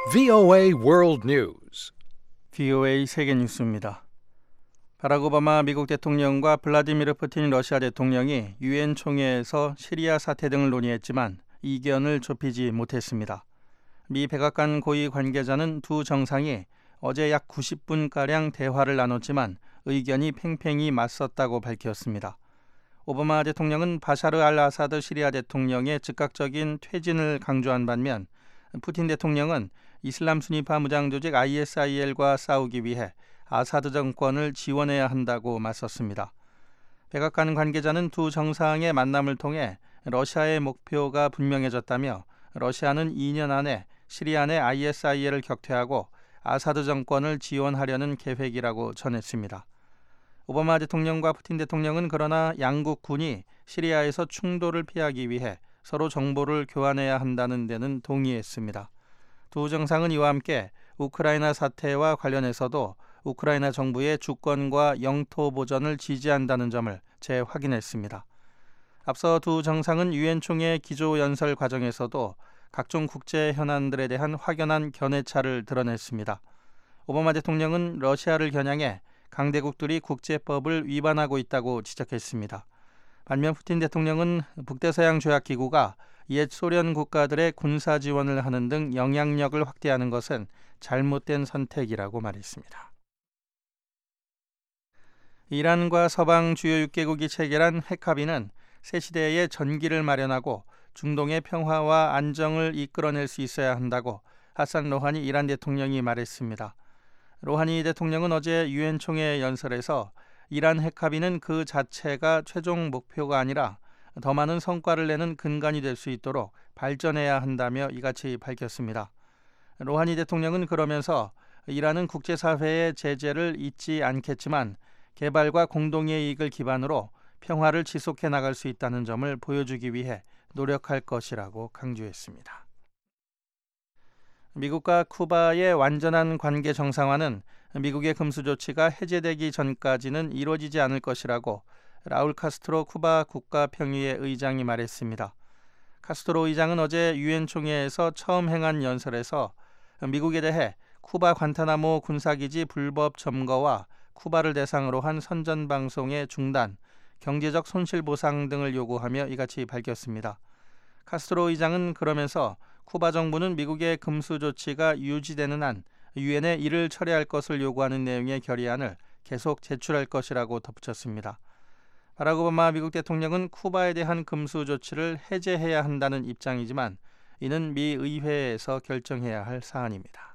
VOA World News. VOA 세계 뉴스입니다. 바락 오바마 미국 대통령과 블라디미르 푸틴 러시아 대통령이 유엔 총회에서 시리아 사태 등을 논의했지만 이견을 좁히지 못했습니다. 미 백악관 고위 관계자는 두 정상이 어제 약 90분가량 대화를 나눴지만 의견이 팽팽히 맞섰다고 밝혔습니다. 오바마 대통령은 바샤르 알 아사드 시리아 대통령의 즉각적인 퇴진을 강조한 반면 푸틴 대통령은 이슬람 순위파 무장 조직 ISIL과 싸우기 위해 아사드 정권을 지원해야 한다고 맞섰습니다. 백악관 관계자는 두 정상의 만남을 통해 러시아의 목표가 분명해졌다며 러시아는 2년 안에 시리아 내 ISIL을 격퇴하고 아사드 정권을 지원하려는 계획이라고 전했습니다. 오바마 대통령과 푸틴 대통령은 그러나 양국 군이 시리아에서 충돌을 피하기 위해 서로 정보를 교환해야 한다는 데는 동의했습니다. 두 정상은 이와 함께 우크라이나 사태와 관련해서도 우크라이나 정부의 주권과 영토 보전을 지지한다는 점을 재확인했습니다. 앞서 두 정상은 유엔 총회 기조연설 과정에서도 각종 국제 현안들에 대한 확연한 견해차를 드러냈습니다. 오바마 대통령은 러시아를 겨냥해 강대국들이 국제법을 위반하고 있다고 지적했습니다. 반면 푸틴 대통령은 북대서양 조약기구가 옛 소련 국가들의 군사 지원을 하는 등 영향력을 확대하는 것은 잘못된 선택이라고 말했습니다. 이란과 서방 주요 6개국이 체결한 핵 합의는 새 시대의 전기를 마련하고 중동의 평화와 안정을 이끌어낼 수 있어야 한다고 하산 로하니 이란 대통령이 말했습니다. 로하니 대통령은 어제 유엔 총회 연설에서 이란 핵 합의는 그 자체가 최종 목표가 아니라 더 많은 성과를 내는 근간이 될 수 있도록 발전해야 한다며 이같이 밝혔습니다. 로하니 대통령은 그러면서 이란은 국제사회의 제재를 잊지 않겠지만 개발과 공동의 이익을 기반으로 평화를 지속해 나갈 수 있다는 점을 보여주기 위해 노력할 것이라고 강조했습니다. 미국과 쿠바의 완전한 관계 정상화는 미국의 금수 조치가 해제되기 전까지는 이루어지지 않을 것이라고 라울 카스트로 쿠바 국가평의회 의장이 말했습니다. 카스트로 의장은 어제 유엔 총회에서 처음 행한 연설에서 미국에 대해 쿠바 관타나모 군사기지 불법 점거와 쿠바를 대상으로 한 선전방송의 중단, 경제적 손실보상 등을 요구하며 이같이 밝혔습니다. 카스트로 의장은 그러면서 쿠바 정부는 미국의 금수 조치가 유지되는 한 유엔에 이를 철회할 것을 요구하는 내용의 결의안을 계속 제출할 것이라고 덧붙였습니다. 바락 오바마 미국 대통령은 쿠바에 대한 금수 조치를 해제해야 한다는 입장이지만 이는 미 의회에서 결정해야 할 사안입니다.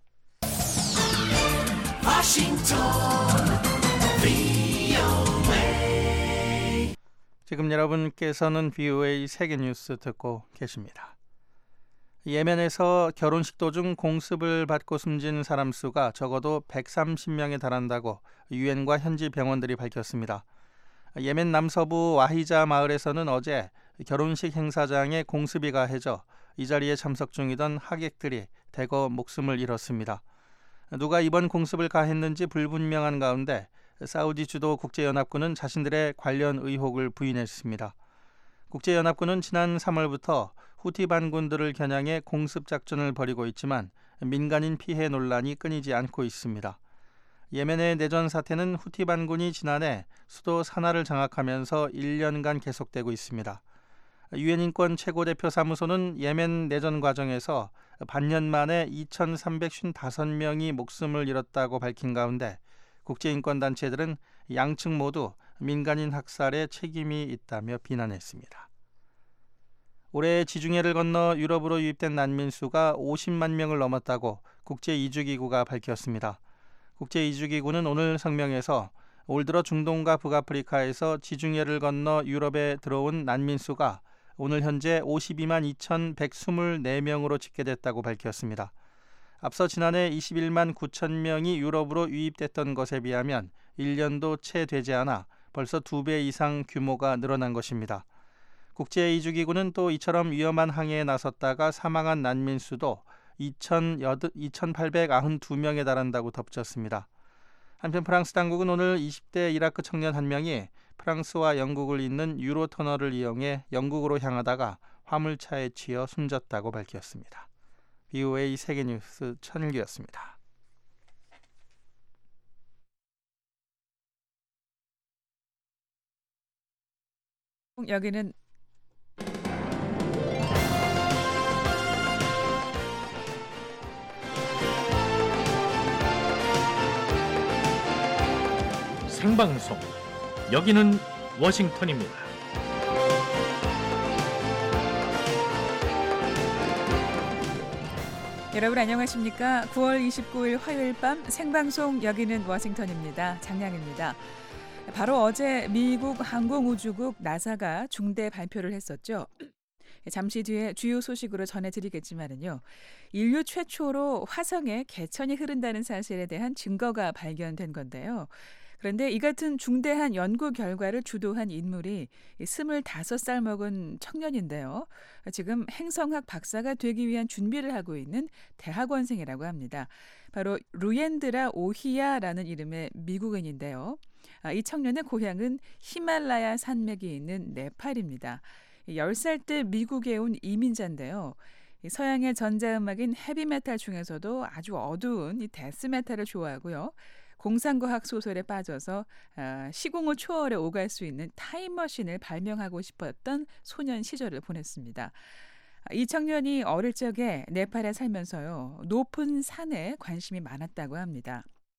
지금 여러분께서는 VOA 세계 뉴스 듣고 계십니다. 예멘에서 결혼식 도중 공습을 받고 숨진 사람 수가 적어도 130명에 달한다고 유엔과 현지 병원들이 밝혔습니다. 예멘 남서부 와히자 마을에서는 어제 결혼식 행사장에 공습이 가해져 이 자리에 참석 중이던 하객들이 대거 목숨을 잃었습니다. 누가 이번 공습을 가했는지 불분명한 가운데 사우디 주도 국제연합군은 자신들의 관련 의혹을 부인했습니다. 국제연합군은 지난 3월부터 후티 반군들을 겨냥해 공습 작전을 벌이고 있지만 민간인 피해 논란이 끊이지 않고 있습니다. 예멘의 내전 사태는 후티 반군이 지난해 수도 사나를 장악하면서 1년간 계속되고 있습니다. 유엔 인권 최고대표 사무소는 예멘 내전 과정에서 반년 만에 2,355명이 목숨을 잃었다고 밝힌 가운데 국제인권단체들은 양측 모두 민간인 학살에 책임이 있다며 비난했습니다. 올해 지중해를 건너 유럽으로 유입된 난민 수가 50만 명을 넘었다고 국제이주기구가 밝혔습니다. 국제이주기구는 오늘 성명에서 올 들어 중동과 북아프리카에서 지중해를 건너 유럽에 들어온 난민 수가 오늘 현재 52만 2,124명으로 집계됐다고 밝혔습니다. 앞서 지난해 21만 9천 명이 유럽으로 유입됐던 것에 비하면 1년도 채 되지 않아 벌써 2배 이상 규모가 늘어난 것입니다. 국제이주기구는 또 이처럼 위험한 항해에 나섰다가 사망한 난민 수도 2,892명에 달한다고 덧붙였습니다. 한편 프랑스 당국은 오늘 20대 이라크 청년 한 명이 프랑스와 영국을 잇는 유로터널을 이용해 영국으로 향하다가 화물차에 치여 숨졌다고 밝혔습니다. VOA 세계뉴스 천일규였습니다. 여기는 생방송. 여기는 워싱턴입니다. 여러분 안녕하십니까? 9월 29일 화요일 밤 생방송 여기는 워싱턴입니다. 장량입니다. 바로 어제 미국 항공우주국 나사가 중대 발표를 했었죠. 잠시 뒤에 주요 소식으로 전해드리겠지만은요. 인류 최초로 화성에 개천이 흐른다는 사실에 대한 증거가 발견된 건데요. 그런데 이 같은 중대한 연구 결과를 주도한 인물이 25살 먹은 청년인데요. 지금 행성학 박사가 되기 위한 준비를 하고 있는 대학원생이라고 합니다. 바로 루옌드라 오히야라는 이름의 미국인인데요. 이 청년의 고향은 히말라야 산맥이 있는 네팔입니다. 10살 때 미국에 온 이민자인데요. 서양의 전자음악인 헤비메탈 중에서도 아주 어두운 이 데스메탈을 좋아하고요. 공상과학 소설에 빠져서 시공의 초월에 오갈 수 있는 타임머신을 발명하고 싶었던 소년 시절을 보냈습니다. 이 청년이 어릴 적에 네팔에 살면서요. 높은 산에 관심이 많았다고 합니다.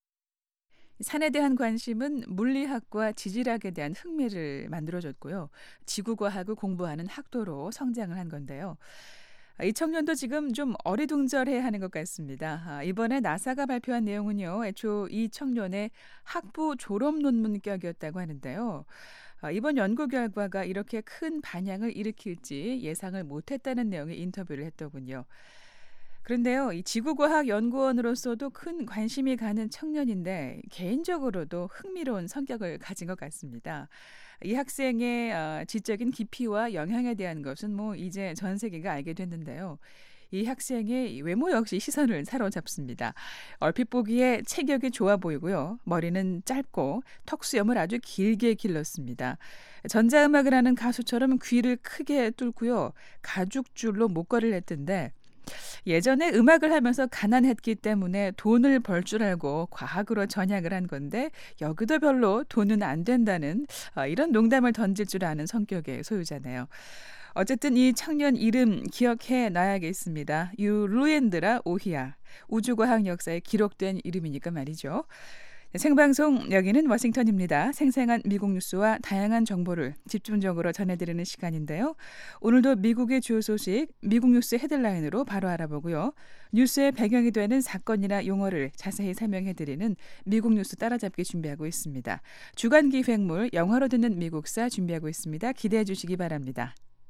산에 대한 관심은 물리학과 지질학에 대한 흥미를 만들어줬고요. 지구과학을 공부하는 학도로 성장을 한 건데요. 이 청년도 지금 좀 어리둥절해야 하는 것 같습니다. 이번에 나사가 발표한 내용은요. 애초 이 청년의 학부 졸업 논문격이었다고 하는데요. 이번 연구 결과가 이렇게 큰 반향을 일으킬지 예상을 못했다는 내용의 인터뷰를 했더군요. 그런데요, 이 지구과학 연구원으로서도 큰 관심이 가는 청년인데 개인적으로도 흥미로운 성격을 가진 것 같습니다. 이 학생의 지적인 깊이와 영향에 대한 것은 이제 전 세계가 알게 됐는데요. 이 학생의 외모 역시 시선을 사로잡습니다. 얼핏 보기에 체격이 좋아 보이고요. 머리는 짧고 턱수염을 아주 길게 길렀습니다. 전자음악을 하는 가수처럼 귀를 크게 뚫고요. 가죽줄로 목걸이를 했던데 예전에 음악을 하면서 가난했기 때문에 돈을 벌 줄 알고 과학으로 전향을 한 건데 여기도 별로 돈은 안 된다는 이런 농담을 던질 줄 아는 성격의 소유자네요. 어쨌든 이 청년 이름 기억해 놔야겠습니다. 루엔드라 오히야. 우주과학 역사에 기록된 이름이니까 말이죠. 생방송 여기는 워싱턴입니다. 생생한 미국 뉴스와 다양한 정보를 집중적으로 전해드리는 시간인데요. 오늘도 미국의 주요 소식, 미국 뉴스 헤드라인으로 바로 알아보고요. 뉴스의 배경이 되는 사건이나 용어를 자세히 설명해드리는 미국 뉴스 따라잡기 준비하고 있습니다. 주간 기획물 영화로 듣는 미국사 준비하고 있습니다. 기대해 주시기 바랍니다.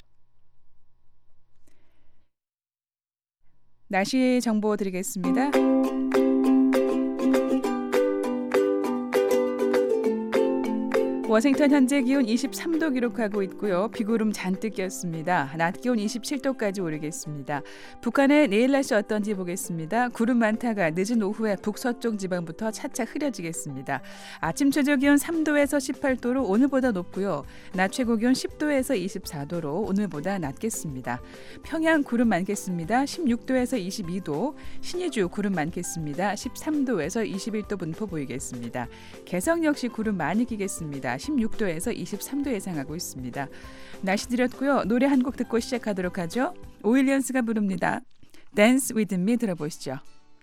날씨 정보 드리겠습니다. 워싱턴 현재 기온 23도 기록하고 있고요. 비구름 잔뜩 꼈습니다. 낮 기온 27도까지 오르겠습니다. 북한의 내일 날씨 어떤지 보겠습니다. 구름 많다가 늦은 오후에 북서쪽 지방부터 차차 흐려지겠습니다. 아침 최저 기온 3도에서 18도로 오늘보다 높고요. 낮 최고 기온 10도에서 24도로 오늘보다 낮겠습니다. 평양 구름 많겠습니다. 16도에서 22도, 신의주 구름 많겠습니다. 13도에서 21도 분포 보이겠습니다. 개성 역시 구름 많이 끼겠습니다. 16도에서 23도 예상하고 있습니다. 날씨 드렸고요. 노래 한 곡 듣고 시작하도록 하죠. 오일리언스가 부릅니다. Dance with me 들어보시죠.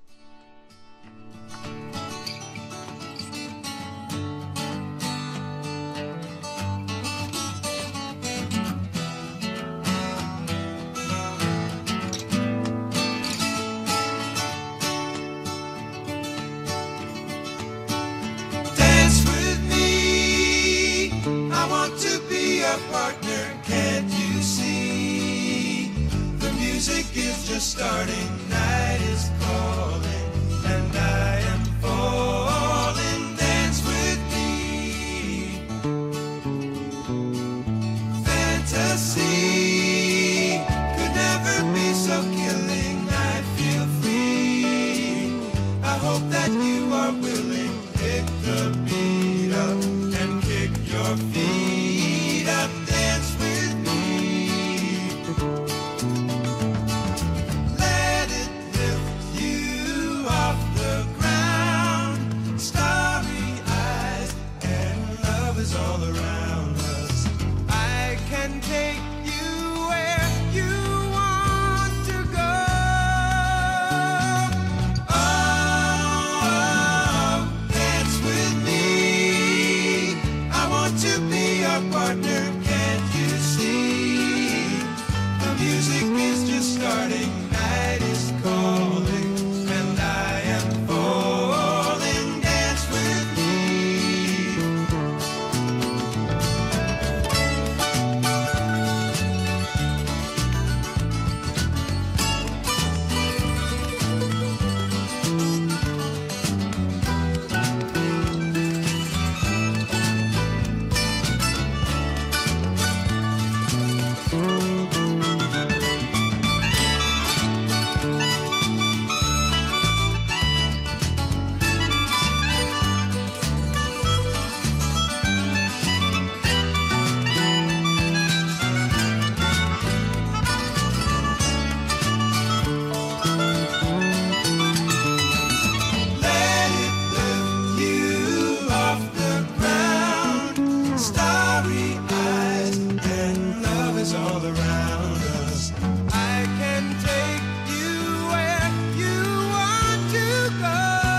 Partner, can't you see? The music is just starting, night is calling, and I am falling. Dance with me. Fantasy could never be so killing. I feel free. I hope that you are willing. Pick the beat up and kick your feet. Dance with me. Let it around us. I can take you where you want to go.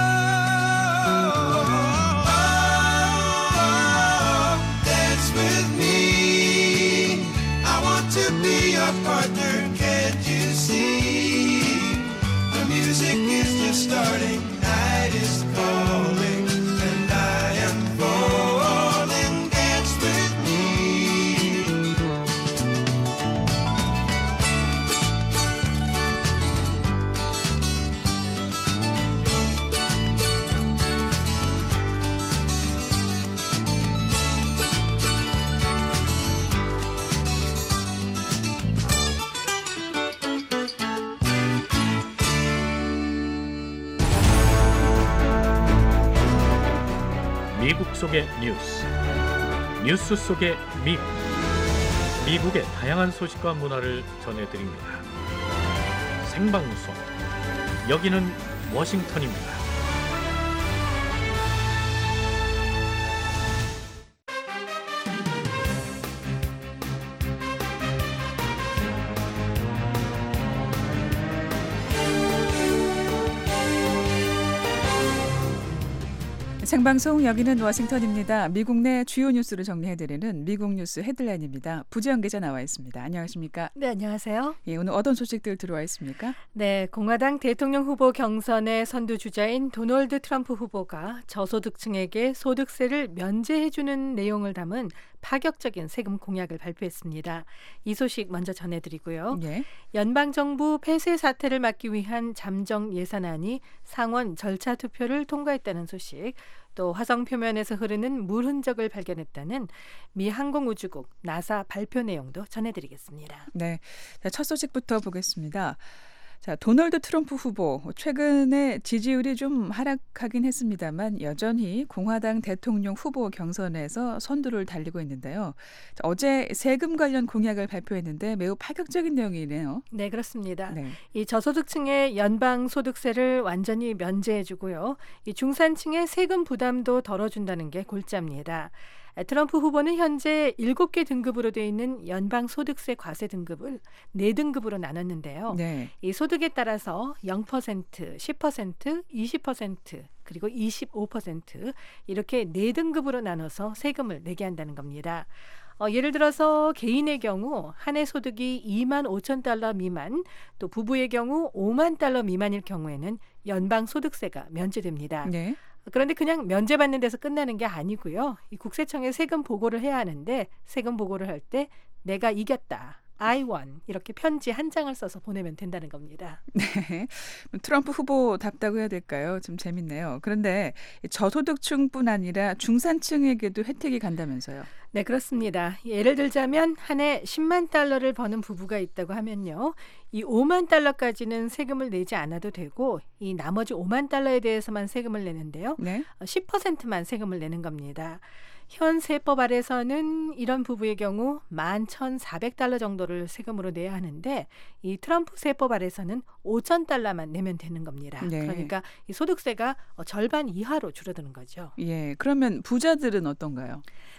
Oh, dance with me. I want to be your partner. Can't you see? The music is just starting. Night is calling, and I am falling. Dance with me. 미국 속의 뉴스, 뉴스 속의 미국, 미국의 다양한 소식과 문화를 전해드립니다. 생방송, 여기는 워싱턴입니다. 생방송 여기는 워싱턴입니다. 미국 내 주요 뉴스를 정리해드리는 미국 뉴스 헤드라인입니다. 부지영 기자 나와 있습니다. 안녕하십니까? 네, 안녕하세요. 예, 오늘 어떤 소식들 들어와 있습니까? 네, 공화당 대통령 후보 경선의 선두주자인 도널드 트럼프 후보가 저소득층에게 소득세를 면제해주는 내용을 담은 파격적인 세금 공약을 발표했습니다. 이 소식 먼저 전해드리고요. 예. 연방정부 폐쇄 사태를 막기 위한 잠정 예산안이 상원 절차 투표를 통과했다는 소식, 또 화성 표면에서 흐르는 물 흔적을 발견했다는 미 항공우주국 나사 발표 내용도 전해드리겠습니다. 네, 자, 첫 소식부터 보겠습니다. 자, 도널드 트럼프 후보 최근에 지지율이 좀 하락하긴 했습니다만 여전히 공화당 대통령 후보 경선에서 선두를 달리고 있는데요. 자, 어제 세금 관련 공약을 발표했는데 매우 파격적인 내용이네요. 네, 그렇습니다. 네. 이 저소득층의 연방 소득세를 완전히 면제해주고요. 이 중산층의 세금 부담도 덜어준다는 게 골자입니다. 트럼프 후보는 현재 7개 등급으로 되어 있는 연방 소득세 과세 등급을 4등급으로 나눴는데요. 네. 이 소득에 따라서 0%, 10%, 20% 그리고 25% 이렇게 4등급으로 나눠서 세금을 내게 한다는 겁니다. 예를 들어서 개인의 경우 한 해 소득이 2만 5천 달러 미만, 또 부부의 경우 5만 달러 미만일 경우에는 연방 소득세가 면제됩니다. 네. 그런데 그냥 면제받는 데서 끝나는 게 아니고요. 이 국세청에 세금 보고를 해야 하는데 세금 보고를 할 때 내가 이겼다. I won. 이렇게 편지 한 장을 써서 보내면 된다는 겁니다. 네. 트럼프 후보답다고 해야 될까요? 좀 재밌네요. 그런데 저소득층뿐 아니라 중산층에게도 혜택이 간다면서요. 네, 그렇습니다. 예를 들자면 한 해 10만 달러를 버는 부부가 있다고 하면요. 이 5만 달러까지는 세금을 내지 않아도 되고 이 나머지 5만 달러에 대해서만 세금을 내는데요. 네. 10%만 세금을 내는 겁니다. 현 세법 아래서는 이런 부부의 경우 11,400달러 정도를 세금으로 내야 하는데 이 트럼프 세법 아래서는 5,000달러만 내면 되는 겁니다. 네. 그러니까 이 소득세가 절반 이하로 줄어드는 거죠. 예. 그러면 부자들은 어떤가요?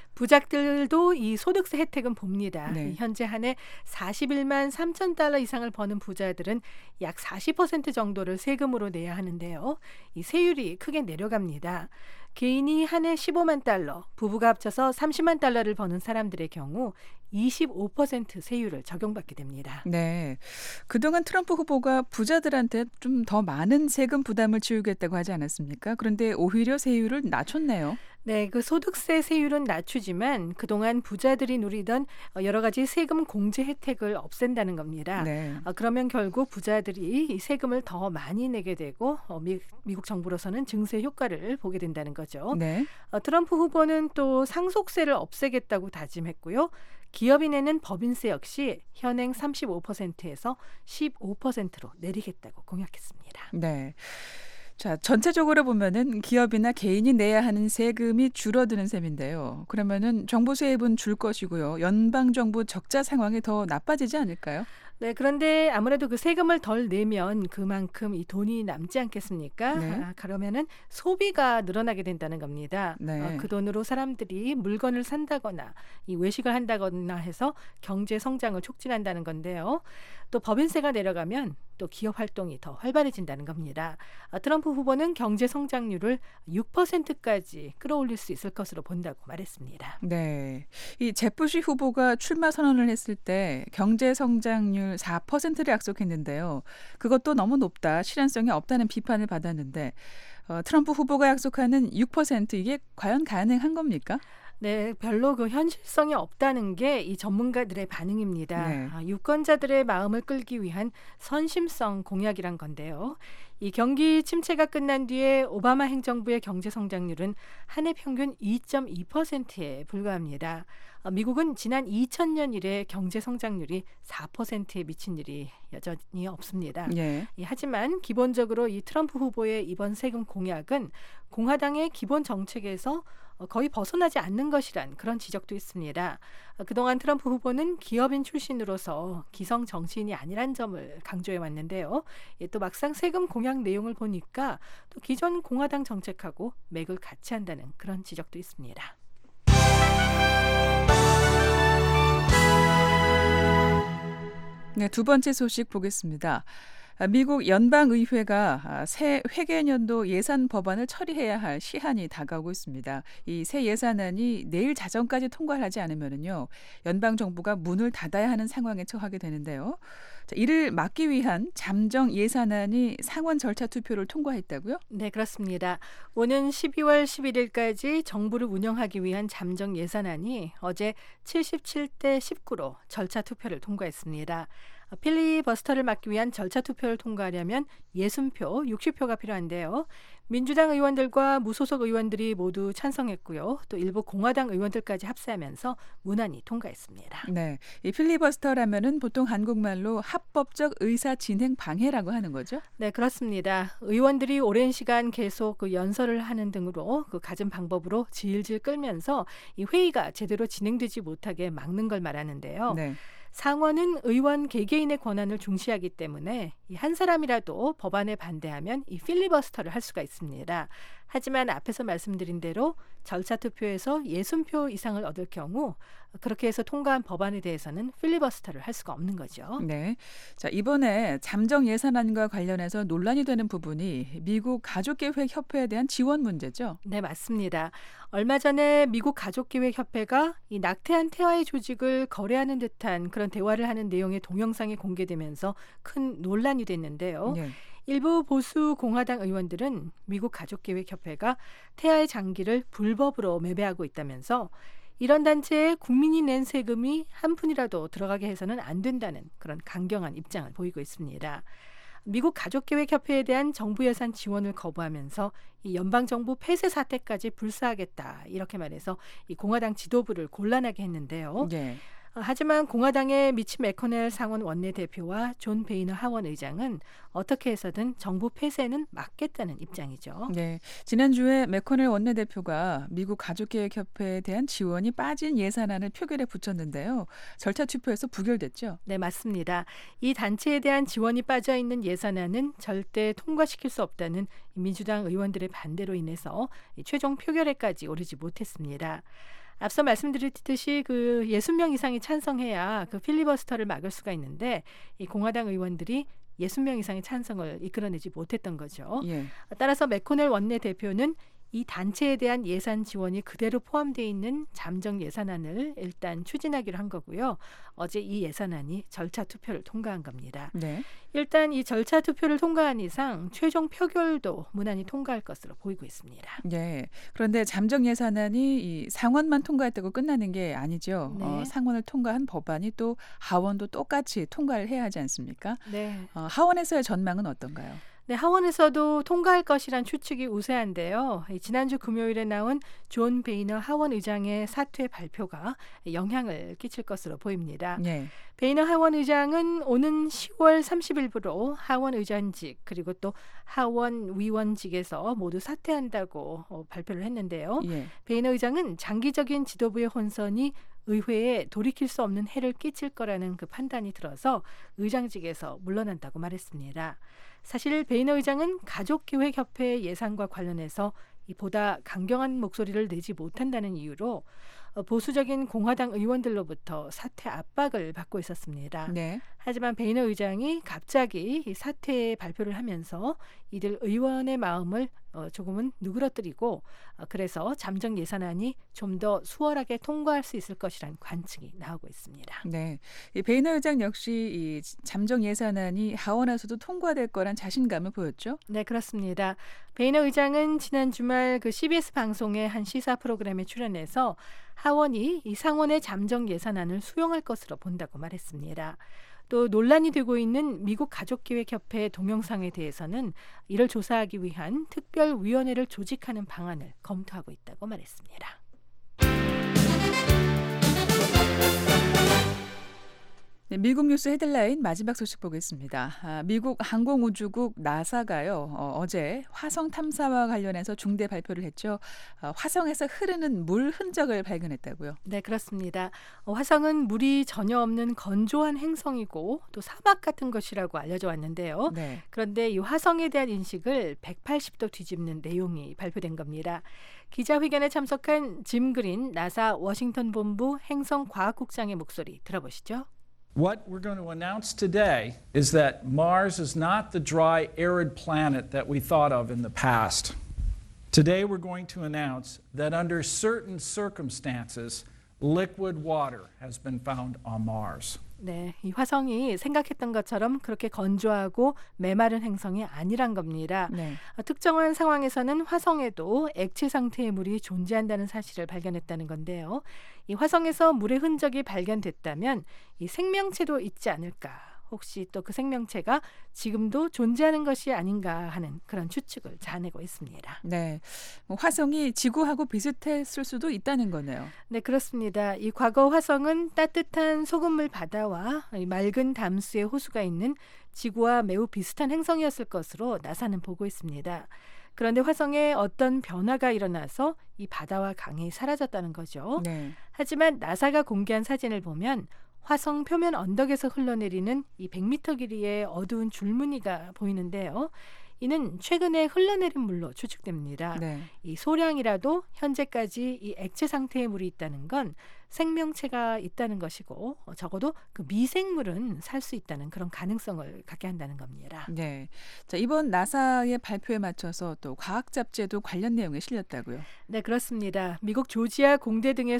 부자들도 이 소득세 혜택은 봅니다. 네. 현재 한 해 41만 3천 달러 이상을 버는 부자들은 약 40% 정도를 세금으로 내야 하는데요. 이 세율이 크게 내려갑니다. 개인이 한 해 15만 달러, 부부가 합쳐서 30만 달러를 버는 사람들의 경우 25% 세율을 적용받게 됩니다. 네. 그동안 트럼프 후보가 부자들한테 좀 더 많은 세금 부담을 지우겠다고 하지 않았습니까? 그런데 오히려 세율을 낮췄네요. 네, 그 소득세 세율은 낮추지만 그동안 부자들이 누리던 여러 가지 세금 공제 혜택을 없앤다는 겁니다. 네. 그러면 결국 부자들이 이 세금을 더 많이 내게 되고 미국 정부로서는 증세 효과를 보게 된다는 거죠. 네. 트럼프 후보는 또 상속세를 없애겠다고 다짐했고요. 기업이 내는 법인세 역시 현행 35%에서 15%로 내리겠다고 공약했습니다. 네. 자, 전체적으로 보면은 기업이나 개인이 내야 하는 세금이 줄어드는 셈인데요. 그러면은 정부 세입은 줄 것이고요. 연방 정부 적자 상황이 더 나빠지지 않을까요? 네, 그런데 아무래도 그 세금을 덜 내면 그만큼 이 돈이 남지 않겠습니까? 네. 그러면은 소비가 늘어나게 된다는 겁니다. 네. 그 돈으로 사람들이 물건을 산다거나 이 외식을 한다거나 해서 경제 성장을 촉진한다는 건데요. 또 법인세가 내려가면 또 기업 활동이 더 활발해진다는 겁니다. 트럼프 후보는 경제 성장률을 6%까지 끌어올릴 수 있을 것으로 본다고 말했습니다. 네. 이 제프시 후보가 출마 선언을 했을 때 경제 성장률 4%를 약속했는데요. 그것도 너무 높다, 실현성이 없다는 비판을 받았는데 트럼프 후보가 약속하는 6% 이게 과연 가능한 겁니까? 네, 별로 그 현실성이 없다는 게 이 전문가들의 반응입니다. 네. 유권자들의 마음을 끌기 위한 선심성 공약이란 건데요. 이 경기 침체가 끝난 뒤에 오바마 행정부의 경제 성장률은 한 해 평균 2.2%에 불과합니다. 미국은 지난 2000년 이래 경제 성장률이 4%에 미친 일이 여전히 없습니다. 예. 하지만 기본적으로 이 트럼프 후보의 이번 세금 공약은 공화당의 기본 정책에서 거의 벗어나지 않는 것이란 그런 지적도 있습니다. 그동안 트럼프 후보는 기업인 출신으로서 기성 정치인이 아니란 점을 강조해 왔는데요. 또 막상 세금 공약 내용을 보니까 또 기존 공화당 정책하고 맥을 같이 한다는 그런 지적도 있습니다. 네, 두 번째 소식 보겠습니다. 미국 연방의회가 새 회계연도 예산 법안을 처리해야 할 시한이 다가오고 있습니다. 이 새 예산안이 내일 자정까지 통과를 하지 않으면요, 연방 정부가 문을 닫아야 하는 상황에 처하게 되는데요. 이를 막기 위한 잠정 예산안이 상원 절차 투표를 통과했다고요? 네, 그렇습니다. 오는 12월 11일까지 정부를 운영하기 위한 잠정 예산안이 어제 77대 19로 절차 투표를 통과했습니다. 필리버스터를 막기 위한 절차 투표를 통과하려면 60표, 60표가 필요한데요. 민주당 의원들과 무소속 의원들이 모두 찬성했고요. 또 일부 공화당 의원들까지 합세하면서 무난히 통과했습니다. 네, 이 필리버스터라면은 보통 한국말로 합법적 의사 진행 방해라고 하는 거죠? 네, 그렇습니다. 의원들이 오랜 시간 계속 그 연설을 하는 등으로 그 갖은 방법으로 질질 끌면서 이 회의가 제대로 진행되지 못하게 막는 걸 말하는데요. 네. 상원은 의원 개개인의 권한을 중시하기 때문에 한 사람이라도 법안에 반대하면 이 필리버스터를 할 수가 있습니다. 하지만 앞에서 말씀드린 대로 절차 투표에서 60표 이상을 얻을 경우 그렇게 해서 통과한 법안에 대해서는 필리버스터를 할 수가 없는 거죠. 네. 자, 이번에 잠정 예산안과 관련해서 논란이 되는 부분이 미국 가족계획협회에 대한 지원 문제죠. 네, 맞습니다. 얼마 전에 미국 가족기획협회가 이 낙태한 태아의 조직을 거래하는 듯한 그런 대화를 하는 내용의 동영상이 공개되면서 큰 논란이 됐는데요. 네. 일부 보수 공화당 의원들은 미국 가족계획협회가 태아의 장기를 불법으로 매매하고 있다면서 이런 단체에 국민이 낸 세금이 한 푼이라도 들어가게 해서는 안 된다는 그런 강경한 입장을 보이고 있습니다. 미국 가족계획협회에 대한 정부 예산 지원을 거부하면서 이 연방정부 폐쇄 사태까지 불사하겠다 이렇게 말해서 이 공화당 지도부를 곤란하게 했는데요. 네. 하지만 공화당의 미치 매코넬 상원 원내대표와 존 베이너 하원 의장은 어떻게 해서든 정부 폐쇄는 막겠다는 입장이죠. 네, 지난주에 매코넬 원내대표가 미국 가족계획협회에 대한 지원이 빠진 예산안을 표결에 붙였는데요. 절차 투표에서 부결됐죠? 네, 맞습니다. 이 단체에 대한 지원이 빠져있는 예산안은 절대 통과시킬 수 없다는 민주당 의원들의 반대로 인해서 최종 표결에까지 오르지 못했습니다. 앞서 말씀드렸듯이 그 60명 이상이 찬성해야 그 필리버스터를 막을 수가 있는데 이 공화당 의원들이 60명 이상의 찬성을 이끌어내지 못했던 거죠. 예. 따라서 매코넬 원내대표는 이 단체에 대한 예산 지원이 그대로 포함되어 있는 잠정 예산안을 일단 추진하기로 한 거고요. 어제 이 예산안이 절차 투표를 통과한 겁니다. 네. 일단 이 절차 투표를 통과한 이상 최종 표결도 무난히 통과할 것으로 보이고 있습니다. 네. 그런데 잠정 예산안이 이 상원만 통과했다고 끝나는 게 아니죠. 네. 상원을 통과한 법안이 또 하원도 똑같이 통과를 해야 하지 않습니까? 네. 하원에서의 전망은 어떤가요? 네, 하원에서도 통과할 것이란 추측이 우세한데요. 지난주 금요일에 나온 존 베이너 하원 의장의 사퇴 발표가 영향을 끼칠 것으로 보입니다. 네. 베이너 하원 의장은 오는 10월 30일부로 하원 의장직 그리고 또 하원 위원직에서 모두 사퇴한다고 발표를 했는데요. 예. 베이너 의장은 장기적인 지도부의 혼선이 의회에 돌이킬 수 없는 해를 끼칠 거라는 그 판단이 들어서 의장직에서 물러난다고 말했습니다. 사실 베이너 의장은 가족기획협회 예산과 관련해서 보다 강경한 목소리를 내지 못한다는 이유로 보수적인 공화당 의원들로부터 사퇴 압박을 받고 있었습니다. 네. 하지만 베이너 의장이 갑자기 이 사퇴 발표를 하면서 이들 의원의 마음을 조금은 누그러뜨리고 그래서 잠정 예산안이 좀 더 수월하게 통과할 수 있을 것이라는 관측이 나오고 있습니다. 네. 이 베이너 의장 역시 이 잠정 예산안이 하원에서도 통과될 거란 자신감을 보였죠. 네, 그렇습니다. 베이너 의장은 지난 주말 그 CBS 방송의 한 시사 프로그램에 출연해서 하원이 이 상원의 잠정 예산안을 수용할 것으로 본다고 말했습니다. 또 논란이 되고 있는 미국 가족기획협회 동영상에 대해서는 이를 조사하기 위한 특별위원회를 조직하는 방안을 검토하고 있다고 말했습니다. 네, 미국 뉴스 헤드라인 마지막 소식 보겠습니다. 미국 항공우주국 나사가요. 어제 화성 탐사와 관련해서 중대 발표를 했죠. 화성에서 흐르는 물 흔적을 발견했다고요. 네, 그렇습니다. 화성은 물이 전혀 없는 건조한 행성이고 또 사막 같은 것이라고 알려져 왔는데요. 네. 그런데 이 화성에 대한 인식을 180도 뒤집는 내용이 발표된 겁니다. 기자회견에 참석한 짐 그린 나사 워싱턴 본부 행성과학국장의 목소리 들어보시죠. What we're going to announce today is that Mars is not the dry, arid planet that we thought of in the past. Today we're going to announce that under certain circumstances, liquid water has been found on Mars. 네, 이 화성이 생각했던 것처럼 그렇게 건조하고 메마른 행성이 아니란 겁니다. 네. 특정한 상황에서는 화성에도 액체 상태의 물이 존재한다는 사실을 발견했다는 건데요. 이 화성에서 물의 흔적이 발견됐다면 이 생명체도 있지 않을까? 혹시 또 그 생명체가 지금도 존재하는 것이 아닌가 하는 그런 추측을 자아내고 있습니다. 네. 화성이 지구하고 비슷했을 수도 있다는 거네요. 네, 그렇습니다. 이 과거 화성은 따뜻한 소금물 바다와 이 맑은 담수의 호수가 있는 지구와 매우 비슷한 행성이었을 것으로 나사는 보고 있습니다. 그런데 화성에 어떤 변화가 일어나서 이 바다와 강이 사라졌다는 거죠. 네. 하지만 나사가 공개한 사진을 보면 화성 표면 언덕에서 흘러내리는 이 100m 길이의 어두운 줄무늬가 보이는데요. 이는 최근에 흘러내린 물로 추측됩니다. 네. 이 소량이라도 현재까지 이 액체 상태의 물이 있다는 건 생명체가 있다는 것이고 적어도 그 미생물은 살 수 있다는 그런 가능성을 갖게 한다는 겁니다. 네. 자, 이번 나사의 발표에 맞춰서 또 과학 잡지에도 관련 내용이 실렸다고요. 네, 그렇습니다. 미국 조지아 공대 등에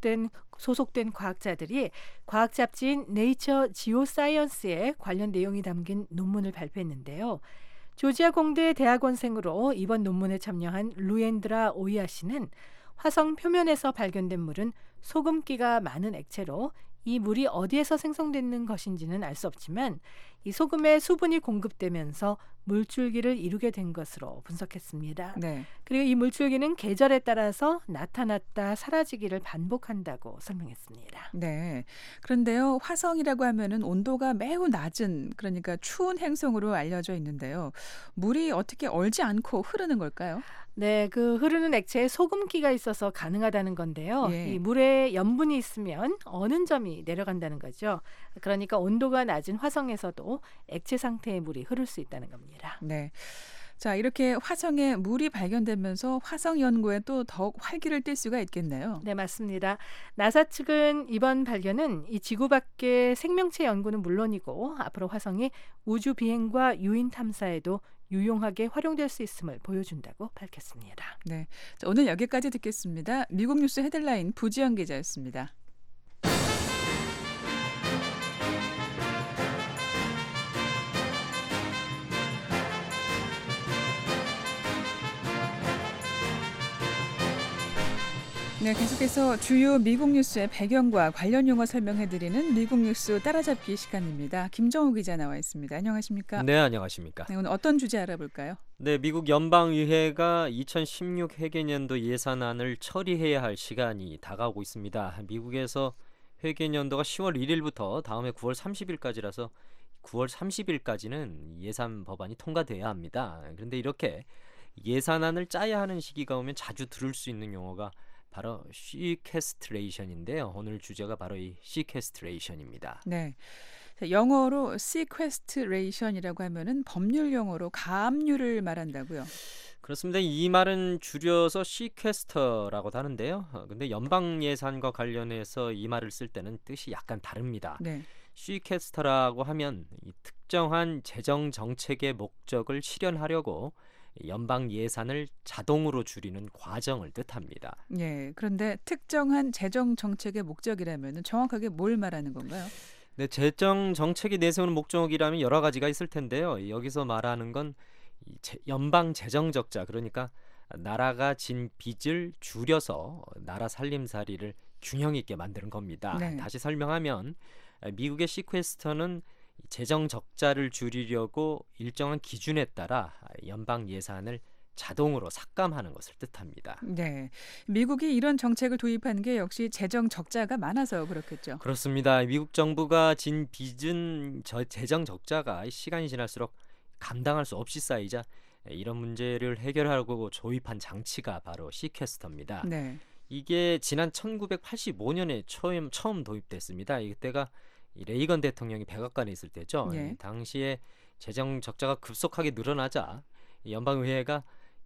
소속된 과학자들이 과학 잡지인 네이처 지오사이언스에 관련 내용이 담긴 논문을 발표했는데요. 조지아 공대 대학원생으로 이번 논문에 참여한 루엔드라 오이아 씨는 화성 표면에서 발견된 물은 소금기가 많은 액체로 이 물이 어디에서 생성되는 것인지는 알 수 없지만 이 소금에 수분이 공급되면서 물줄기를 이루게 된 것으로 분석했습니다. 네. 그리고 이 물줄기는 계절에 따라서 나타났다 사라지기를 반복한다고 설명했습니다. 네. 그런데요, 화성이라고 하면은 온도가 매우 낮은, 그러니까 추운 행성으로 알려져 있는데요. 물이 어떻게 얼지 않고 흐르는 걸까요? 네, 그 흐르는 액체에 소금기가 있어서 가능하다는 건데요. 예. 이 물에 염분이 있으면 어는 점이 내려간다는 거죠. 그러니까 온도가 낮은 화성에서도 액체 상태의 물이 흐를 수 있다는 겁니다. 네. 자, 이렇게 화성에 물이 발견되면서 화성 연구에 또 더욱 활기를 띨 수가 있겠네요. 네, 맞습니다. 나사 측은 이번 발견은 이 지구 밖의 생명체 연구는 물론이고 앞으로 화성이 우주 비행과 유인 탐사에도 유용하게 활용될 수 있음을 보여준다고 밝혔습니다. 네. 자, 오늘 여기까지 듣겠습니다. 미국 뉴스 헤드라인 부지연 기자였습니다. 네, 계속해서 주요 미국 뉴스의 배경과 관련 용어 설명해드리는 미국 뉴스 따라잡기 시간입니다. 김정우 기자 나와 있습니다. 안녕하십니까? 네, 안녕하십니까? 네, 오늘 어떤 주제 알아볼까요? 네, 미국 연방의회가 2016 회계년도 예산안을 처리해야 할 시간이 다가오고 있습니다. 미국에서 회계년도가 10월 1일부터 다음해 9월 30일까지라서 9월 30일까지는 예산 법안이 통과돼야 합니다. 그런데 이렇게 예산안을 짜야 하는 시기가 오면 자주 들을 수 있는 용어가 바로 시퀘스트레이션인데요. 오늘 주제가 바로 이 시퀘스트레이션입니다. 네. 자, 영어로 sequestration이라고 하면은 법률 용어로 가압류를 말한다고요. 그렇습니다. 이 말은 줄여서 시퀘스터라고도 하는데요. 근데 연방 예산과 관련해서 이 말을 쓸 때는 뜻이 약간 다릅니다. 네. 시퀘스터라고 하면 이 특정한 재정 정책의 목적을 실현하려고 연방 예산을 자동으로 줄이는 과정을 뜻합니다. 예. 그런데 특정한 재정 정책의 목적이라면은 정확하게 뭘 말하는 건가요? 네, 재정 정책이 내세우는 목적이라면 여러 가지가 있을 텐데요. 여기서 말하는 건 이 연방 재정 적자, 그러니까 나라가 진 빚을 줄여서 나라 살림살이를 균형 있게 만드는 겁니다. 네. 다시 설명하면 미국의 시퀘스터는 재정 적자를 줄이려고 일정한 기준에 따라 연방 예산을 자동으로 삭감하는 것을 뜻합니다. 네. 미국이 이런 정책을 도입한 게 역시 재정 적자가 많아서 그렇겠죠. 그렇습니다. 미국 정부가 진 빚은 재정 적자가 시간이 지날수록 감당할 수 없이 쌓이자 이런 문제를 해결하려고 도입한 장치가 바로 시퀘스터입니다. 네. 이게 지난 1985년에 처음 도입됐습니다. 이때가 이 레이건 대통령이 백악관에 있을 때죠. 예. 당시에 재정 적자가 급속하게 늘어나자 이 연방의회가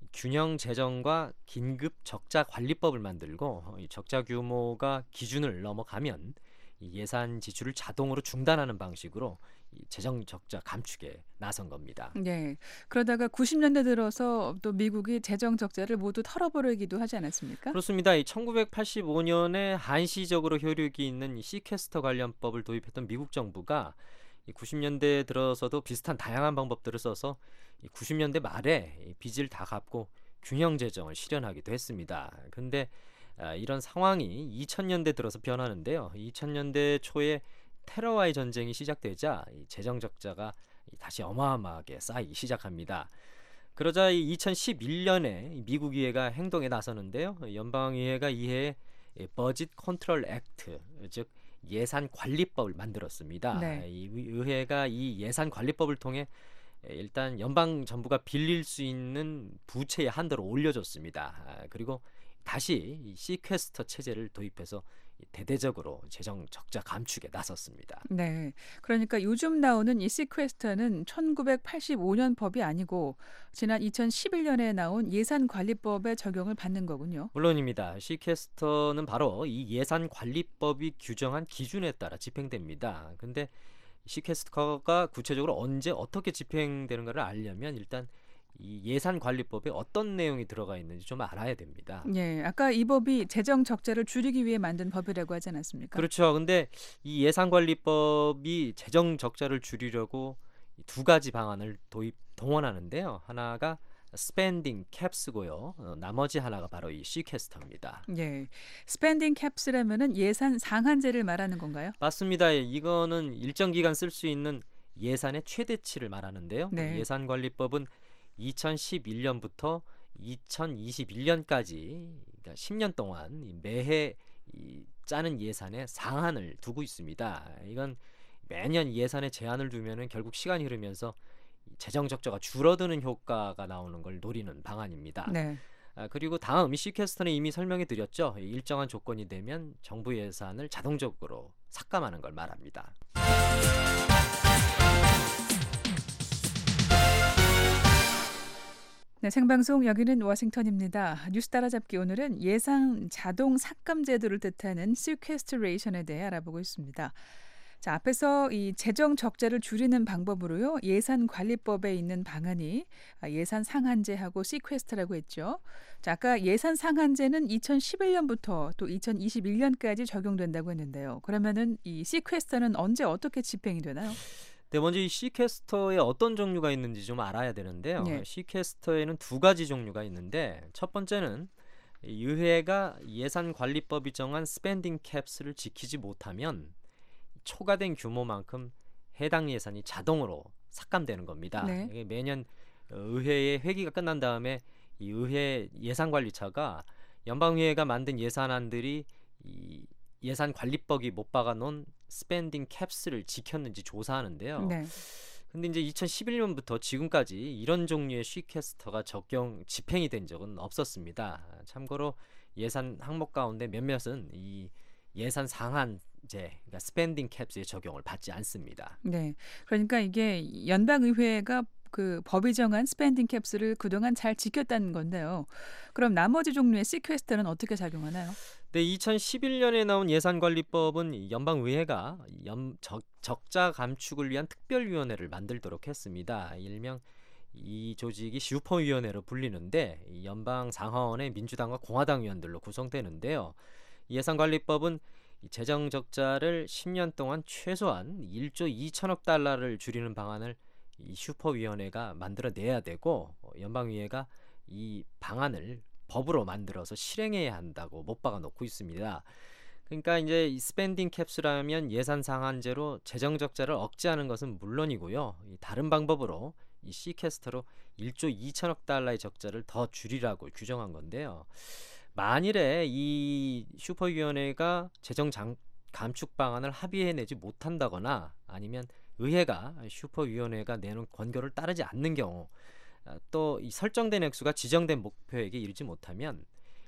균형 재정과 긴급 적자 관리법을 만들고 이 적자 규모가 기준을 넘어가면 이 예산 지출을 자동으로 중단하는 방식으로 이 재정 적자 감축에 나선 겁니다. 네. 그러다가 90년대 들어서 또 미국이 재정 적자를 모두 털어버리기도 하지 않았습니까? 그렇습니다. 이 1985년에 한시적으로 효력이 있는 이 시퀘스터 관련법을 도입했던 미국 정부가 이 90년대 들어서도 비슷한 다양한 방법들을 써서 이 90년대 말에 이 빚을 다 갚고 균형 재정을 실현하기도 했습니다. 근데 이런 상황이 2000년대 들어서 변하는데요. 2000년대 초에 테러와의 전쟁이 시작되자 이 재정 적자가 다시 어마어마하게 쌓이기 시작합니다. 그러자 2011년에 미국 의회가 행동에 나서는데요. 연방의회가 이해에 버짓 컨트롤 액트, 즉 예산 관리법을 만들었습니다. 네. 이 의회가 이 예산 관리법을 통해 일단 연방 정부가 빌릴 수 있는 부채의 한도를 올려줬습니다. 그리고 다시 이 시퀘스터 체제를 도입해서 대대적으로 재정 적자 감축에 나섰습니다. 네. 그러니까 요즘 나오는 이 시퀘스터는 1985년 법이 아니고 지난 2011년에 나온 예산관리법의 적용을 받는 거군요. 물론입니다. 시퀘스터는 바로 이 예산관리법이 규정한 기준에 따라 집행됩니다. 근데 시퀘스터가 구체적으로 언제 어떻게 집행되는가를 알려면 일단 이 예산관리법에 어떤 내용이 들어가 있는지 좀 알아야 됩니다. 예, 아까 이 법이 재정 적자를 줄이기 위해 만든 법이라고 하지 않았습니까? 그렇죠. 근데 이 예산관리법이 재정 적자를 줄이려고 두 가지 방안을 동원하는데요. 하나가 스펜딩 캡스고요. 나머지 하나가 바로 이 시퀘스터입니다. 예, 스펜딩 캡스라면은 예산 상한제를 말하는 건가요? 맞습니다. 이거는 일정 기간 쓸 수 있는 예산의 최대치를 말하는데요. 네. 예산관리법은 2011년부터 2021년까지 그러니까 10년 동안 매해 짜는 예산에 상한을 두고 있습니다. 이건 매년 예산에 제한을 두면은 결국 시간이 흐르면서 재정 적자가 줄어드는 효과가 나오는 걸 노리는 방안입니다. 네. 그리고 다음 시퀘스터는 이미 설명해 드렸죠. 일정한 조건이 되면 정부 예산을 자동적으로 삭감하는 걸 말합니다. 네, 생방송 여기는 워싱턴입니다. 뉴스 따라잡기 오늘은 예산 자동 삭감 제도를 뜻하는 시퀘스트레이션에 대해 알아보고 있습니다. 자, 앞에서 이 재정 적자를 줄이는 방법으로요. 예산 관리법에 있는 방안이 예산 상한제하고 시퀘스트라고 했죠. 자, 아까 예산 상한제는 2011년부터 또 2021년까지 적용된다고 했는데요. 그러면은 이 시퀘스트는 언제 어떻게 집행이 되나요? 네, 먼저 이 시퀘스터에 어떤 종류가 있는지 좀 알아야 되는데요. 네. 시퀘스터에는 두 가지 종류가 있는데 첫 번째는 이 의회가 예산관리법이 정한 스펜딩 캡스를 지키지 못하면 초과된 규모만큼 해당 예산이 자동으로 삭감되는 겁니다. 네. 이게 매년 의회의 회기가 끝난 다음에 이 의회 예산관리처가 연방의회가 만든 예산안들이 이 예산관리법이 못 박아놓은 스펜딩 캡스를 지켰는지 조사하는데요. 네. 근데 이제 2011년부터 지금까지 이런 종류의 시퀘스터가 집행이 된 적은 없었습니다. 참고로 예산 항목 가운데 몇몇은 이 예산 상한제, 그러니까 스펜딩 캡스의 적용을 받지 않습니다. 네. 그러니까 이게 연방의회가 그 법이 정한 스펜딩 캡스를 그동안 잘 지켰다는 건데요. 그럼 나머지 종류의 시퀘스터는 어떻게 작용하나요? 네, 2011년에 나온 예산관리법은 연방의회가 적자 감축을 위한 특별위원회를 만들도록 했습니다. 일명 이 조직이 슈퍼위원회로 불리는데 이 연방 상하원의 민주당과 공화당 의원들로 구성되는데요. 예산관리법은 이 재정 적자를 10년 동안 최소한 1조 2천억 달러를 줄이는 방안을 이 슈퍼위원회가 만들어내야 되고 연방의회가 이 방안을 법으로 만들어서 실행해야 한다고 못 박아놓고 있습니다. 그러니까 이제 이 스펜딩 캡스라면 예산 상한제로 재정 적자를 억제하는 것은 물론이고요. 이 다른 방법으로 이 시캐스터로 1조 2천억 달러의 적자를 더 줄이라고 규정한 건데요. 만일에 이 슈퍼위원회가 재정 감축 방안을 합의해내지 못한다거나 아니면 의회가 슈퍼위원회가 내놓은 권고를 따르지 않는 경우 또 이 설정된 액수가 지정된 목표액에 이르지 못하면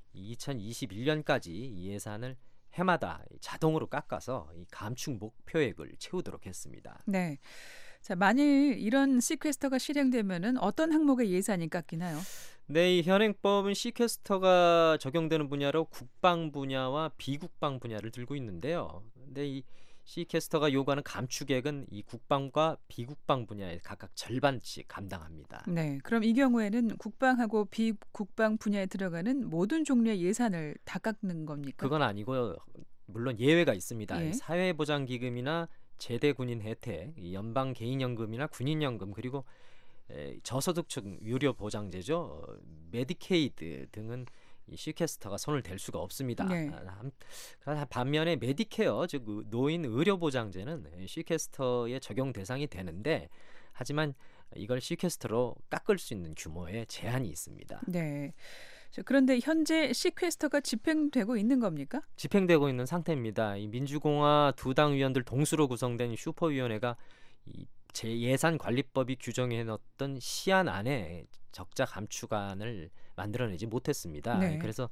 2021년까지 이 예산을 해마다 자동으로 깎아서 이 감축 목표액을 채우도록 했습니다. 네. 자, 만일 이런 시퀘스터가 실행되면은 어떤 항목의 예산이 깎이나요? 네, 이 현행법은 시퀘스터가 적용되는 분야로 국방 분야와 비국방 분야를 들고 있는데요. 근데 이 시캐스터가 요구하는 감축액은 이 국방과 비국방 분야에 각각 절반씩 감당합니다. 네. 그럼 이 경우에는 국방하고 비국방 분야에 들어가는 모든 종류의 예산을 다 깎는 겁니까? 그건 아니고요. 물론 예외가 있습니다. 예. 사회보장기금이나 제대군인 혜택, 이 연방 개인연금이나 군인연금 그리고 저소득층 유료보장제죠. 메디케이드 등은 이 시캐스터가 손을 댈 수가 없습니다. 네. 반면에 메디케어 즉 노인 의료보장제는 시캐스터의 적용 대상이 되는데 하지만 이걸 시캐스터로 깎을 수 있는 규모의 제한이 있습니다. 네. 자, 그런데 현재 시퀘스터가 집행되고 있는 겁니까? 집행되고 있는 상태입니다. 이 민주공화 두 당 의원들 동수로 구성된 슈퍼위원회가 이 예산관리법이 규정해놓던 시한 안에 적자 감축안을 만들어내지 못했습니다. 네. 그래서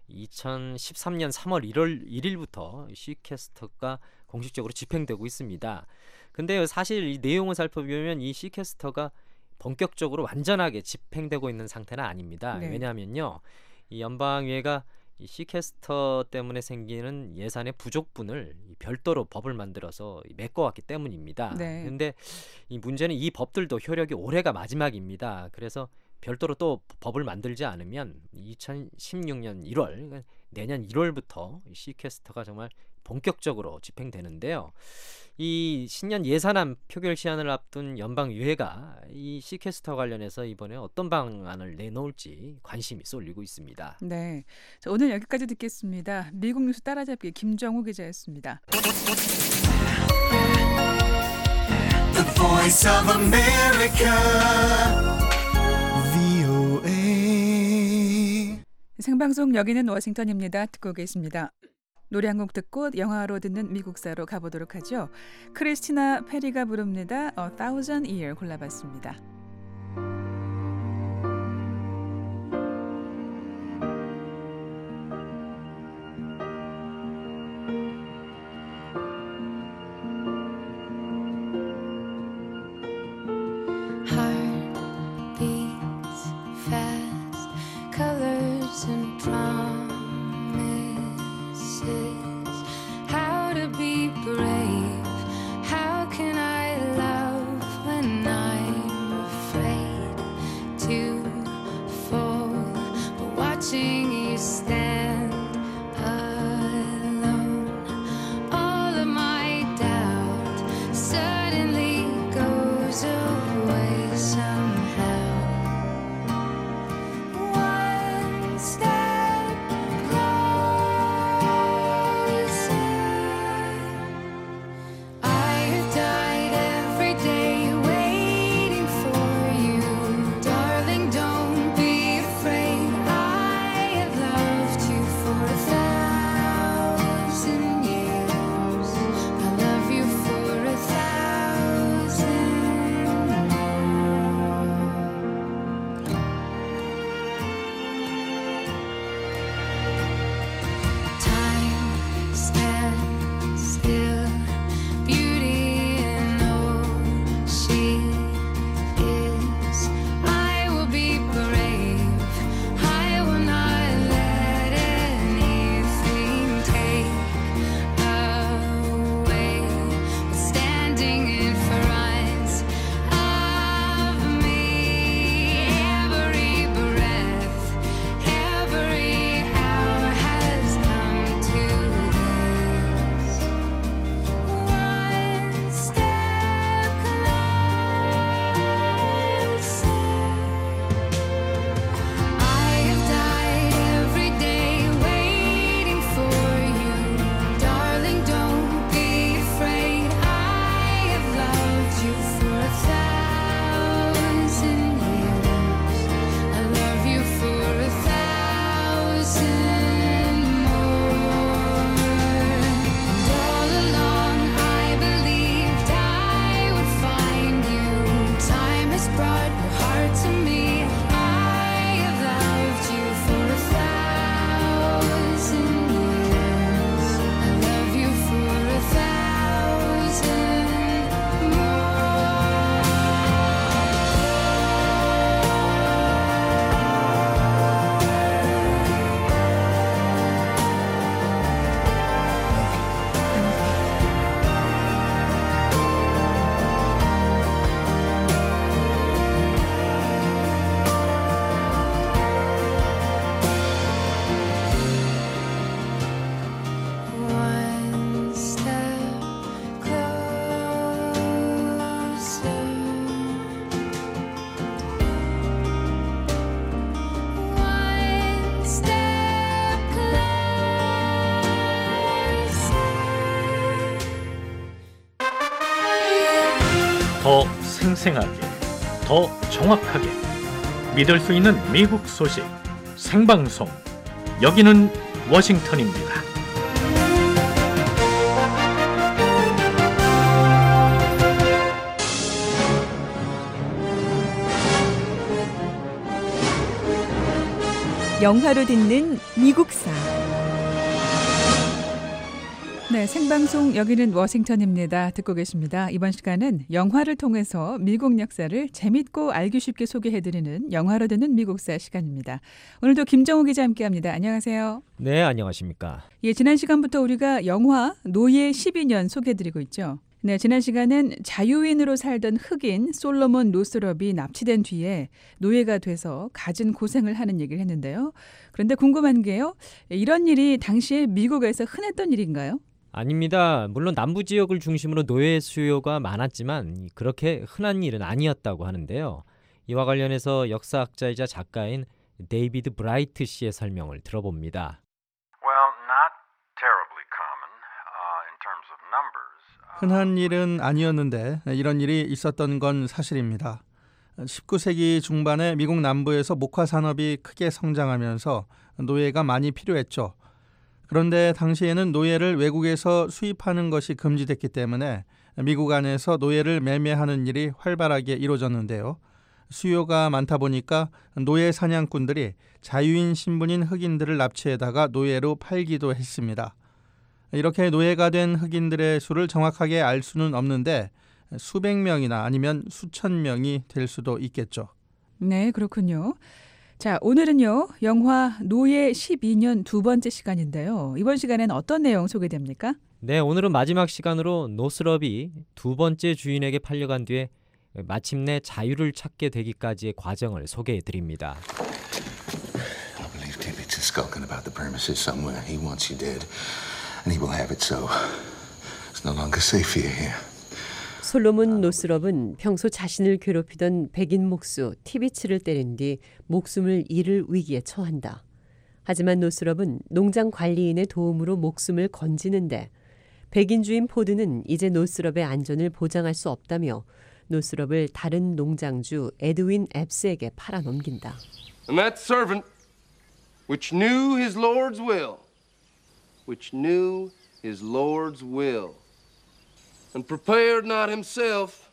2013년 3월 1일부터 시캐스터가 공식적으로 집행되고 있습니다. 근데 사실 이 내용을 살펴보면 이 시캐스터가 본격적으로 완전하게 집행되고 있는 상태는 아닙니다. 네. 왜냐하면요, 이 연방의회가 이 시캐스터 때문에 생기는 예산의 부족분을 별도로 법을 만들어서 메꿔왔기 때문입니다. 네. 그런데 이 문제는 이 법들도 효력이 올해가 마지막입니다. 그래서 별도로 또 법을 만들지 않으면 2016년 1월, 그러니까 내년 1월부터 시캐스터가 정말 본격적으로 집행되는데요. 이 신년 예산안 표결 시한을 앞둔 연방의회가 이 시캐스터 관련해서 이번에 어떤 방안을 내놓을지 관심이 쏠리고 있습니다. 네. 자, 오늘 여기까지 듣겠습니다. 미국 뉴스 따라잡기 김정우 기자였습니다. The Voice of America, VOA. 생방송 여기는 워싱턴입니다. 듣고 계십니다. 노래 한 곡 듣고 영화로 듣는 미국사로 가보도록 하죠. 크리스티나 페리가 부릅니다. A Thousand Year 골라봤습니다. Heart beats fast, colors and promises. How to be brave? How can I love when I'm 더 생생하게, 더 정확하게 믿을 수 있는 미국 소식 생방송. 여기는 워싱턴입니다. 영화로 듣는 미국사. 네, 생방송 여기는 워싱턴입니다. 듣고 계십니다. 이번 시간은 영화를 통해서 미국 역사를 재밌고 알기 쉽게 소개해드리는 영화로 듣는 미국사 시간입니다. 오늘도 김정우 기자 함께합니다. 안녕하세요. 네, 안녕하십니까. 예, 지난 시간부터 우리가 영화 노예 12년 소개해드리고 있죠. 네, 지난 시간은 자유인으로 살던 흑인 솔로몬 노스럽이 납치된 뒤에 노예가 돼서 갖은 고생을 하는 얘기를 했는데요. 그런데 궁금한 게요. 이런 일이 당시에 미국에서 흔했던 일인가요? 아닙니다. 물론 남부 지역을 중심으로 노예 수요가 많았지만 그렇게 흔한 일은 아니었다고 하는데요. 이와 관련해서 역사학자이자 작가인 데이비드 브라이트 씨의 설명을 들어봅니다. Well, not terribly common in terms of numbers. 흔한 일은 아니었는데 이런 일이 있었던 건 사실입니다. 19세기 중반에 미국 남부에서 목화 산업이 크게 성장하면서 노예가 많이 필요했죠. 그런데 당시에는 노예를 외국에서 수입하는 것이 금지됐기 때문에 미국 안에서 노예를 매매하는 일이 활발하게 이루어졌는데요. 수요가 많다 보니까 노예 사냥꾼들이 자유인 신분인 흑인들을 납치해다가 노예로 팔기도 했습니다. 이렇게 노예가 된 흑인들의 수를 정확하게 알 수는 없는데 수백 명이나 아니면 수천 명이 될 수도 있겠죠. 네, 그렇군요. 자, 오늘은요. 영화 노예 12년 두 번째 시간인데요. 이번 시간에는 어떤 내용 소개됩니까? 네, 오늘은 마지막 시간으로 노스럽이 두 번째 주인에게 팔려간 뒤에 마침내 자유를 찾게 되기까지의 과정을 소개해 드립니다. I believe Tibbetts is skulking about the premises somewhere. He wants you dead, and he will have it so. It's no longer safe for you here. 솔로몬 노스럽은 평소 자신을 괴롭히던 백인 목수 티비츠를 때린 뒤 목숨을 잃을 위기에 처한다. 하지만 노스럽은 농장 관리인의 도움으로 목숨을 건지는데 백인 주인 포드는 이제 노스럽의 안전을 보장할 수 없다며 노스럽을 다른 농장주 에드윈 앱스에게 팔아넘긴다. And that servant which knew his Lord's will, which knew his Lord's will, and prepared not himself.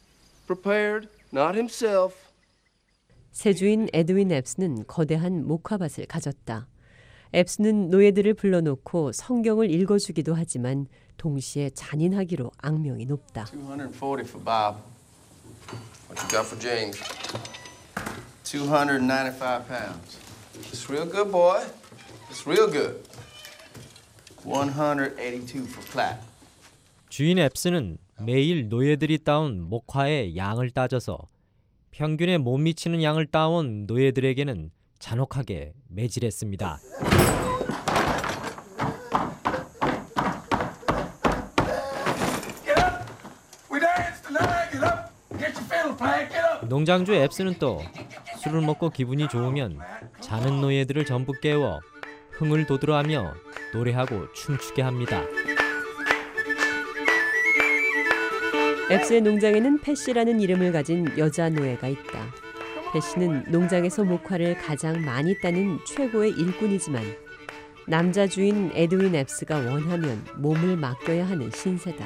새 주인 에드윈 앱스는 거대한 목화밭을 가졌다. 앱스는 노예들을 불러놓고 성경을 읽어주기도 하지만 동시에 잔인하기로 악명이 높다. 240 for Bob. What you got for James? 295 pounds. It's real good, boy. It's real good. 182 for Platt. 주인 앱스는 매일 노예들이 따온 목화의 양을 따져서 평균에 못 미치는 양을 따온 노예들에게는 잔혹하게 매질했습니다. 농장주 앱스는 또 술을 먹고 기분이 좋으면 자는 노예들을 전부 깨워 흥을 돋우러하며 노래하고 춤추게 합니다. 앱스의 농장에는 패시라는 이름을 가진 여자 노예가 있다. 패시는 농장에서 목화를 가장 많이 따는 최고의 일꾼이지만 남자 주인 에드윈 앱스가 원하면 몸을 맡겨야 하는 신세다.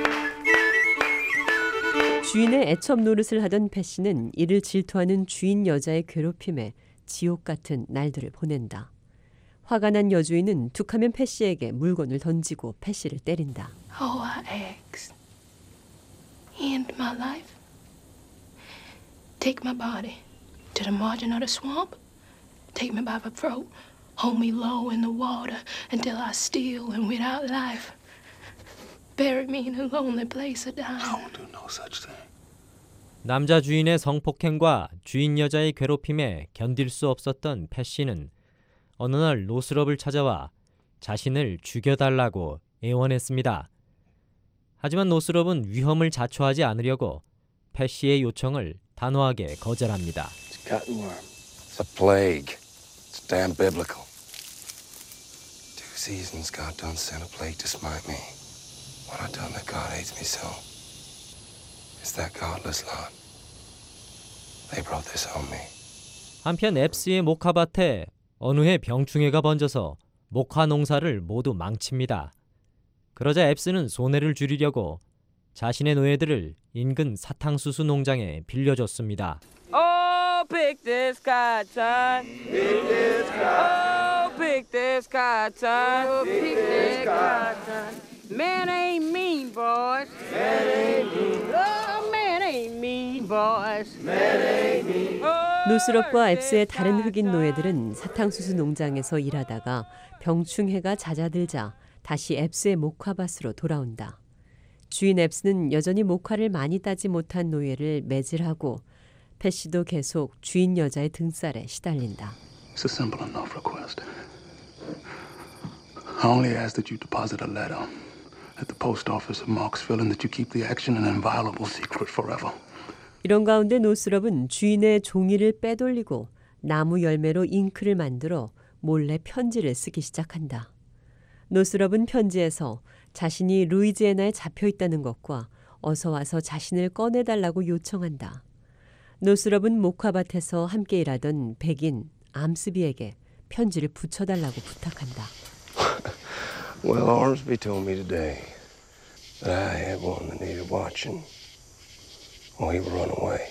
주인의 애첩 노릇을 하던 패시는 이를 질투하는 주인 여자의 괴롭힘에 지옥 같은 날들을 보낸다. 화가 난 여주인은 툭하면 패시에게 물건을 던지고 패시를 때린다. Oh, I ask. End my life. Take my body to the margin of the swamp. Take me by the throat. Hold me low in the water until I still and without life. Bury me in a lonely place of dying. I won't do no such thing. 남자 주인의 성폭행과 주인 여자의 괴롭힘에 견딜 수 없었던 패시는 어느 날 노스럽을 찾아와 자신을 죽여달라고 애원했습니다. 하지만 노스럽은 위험을 자초하지 않으려고 패시의 요청을 단호하게 거절합니다. It's cottonworm. It's a plague. It's damn biblical. 2 seasons God done sent a plague to smite me. When I done that God hates me so. It's that godless lot. They brought this on me. 한편 앱스의 목화밭에 어느 해 병충해가 번져서 목화 농사를 모두 망칩니다. 그러자 앱스는 손해를 줄이려고 자신의 노예들을 인근 사탕수수 농장에 빌려줬습니다. Oh, pick this cotton. Pick this cotton. Oh, pick this cotton. Oh, pick this cotton. Man ain't mean, boys. Man ain't mean. Oh, man ain't mean, boys. Man ain't mean. 노스럽과 앱스의 다른 흑인 노예들은 사탕수수 농장에서 일하다가 병충해가 잦아들자 다시 앱스의 목화밭으로 돌아온다. 주인 앱스는 여전히 목화를 많이 따지 못한 노예를 매질하고 패시도 계속 주인 여자의 등살에 시달린다. It's a simple enough request. I only ask that you deposit a letter at the post office of Marksville and that you keep the action an inviolable secret forever. 이런 가운데 노스럽은 주인의 종이를 빼돌리고 나무 열매로 잉크를 만들어 몰래 편지를 쓰기 시작한다. 노스럽은 편지에서 자신이 루이지애나에 잡혀 있다는 것과 어서 와서 자신을 꺼내달라고 요청한다. 노스럽은 목화밭에서 함께 일하던 백인 암스비에게 편지를 붙여달라고 부탁한다. Well, Ormsby told me today that I had one that needed watching. Or he would run away.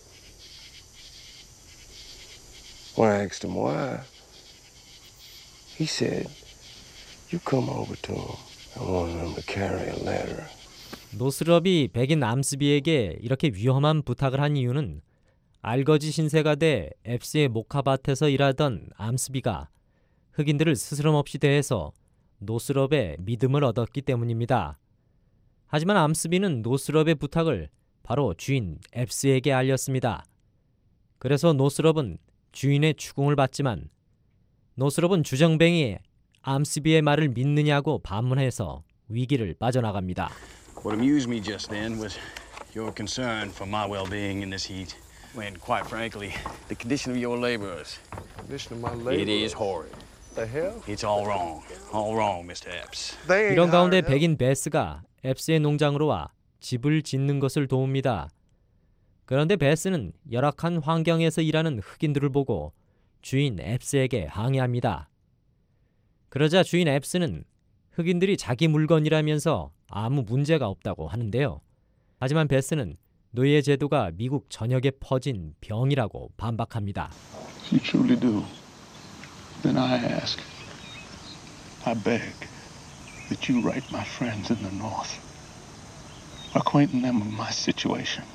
When I asked him why, he said, you come over to him. I wanted him to carry a letter. 노스럽이 백인 암스비에게 이렇게 위험한 부탁을 한 이유는 알거지 신세가 돼 앱스의 목화밭에서 일하던 암스비가 흑인들을 스스럼 없이 대해서 노스럽의 믿음을 얻었기 때문입니다. 하지만 암스비는 노스럽의 부탁을 바로 주인 앱스에게 알렸습니다. 그래서 노스럽은 주인의 추궁을 받지만 노스럽은 주정뱅이 암스비의 말을 믿느냐고 반문해서 위기를 빠져나갑니다. What amused me just then was your concern for my well-being in this heat. When, quite frankly, the condition of your laborers. Condition of my laborers? It is horrid. The hell? It's all wrong, Mr. Epps. 이런 가운데 백인 베스가 앱스의 농장으로 와 집을 짓는 것을 도웁니다. 그런데 베스는 열악한 환경에서 일하는 흑인들을 보고 주인 앱스에게 항의합니다. 그러자 주인 앱스는 흑인들이 자기 물건이라면서 아무 문제가 없다고 하는데요. 하지만 베스는 노예 제도가 미국 전역에 퍼진 병이라고 반박합니다. If you truly do, then I ask, I beg that you write my friends in the North, acquainting them with my situation,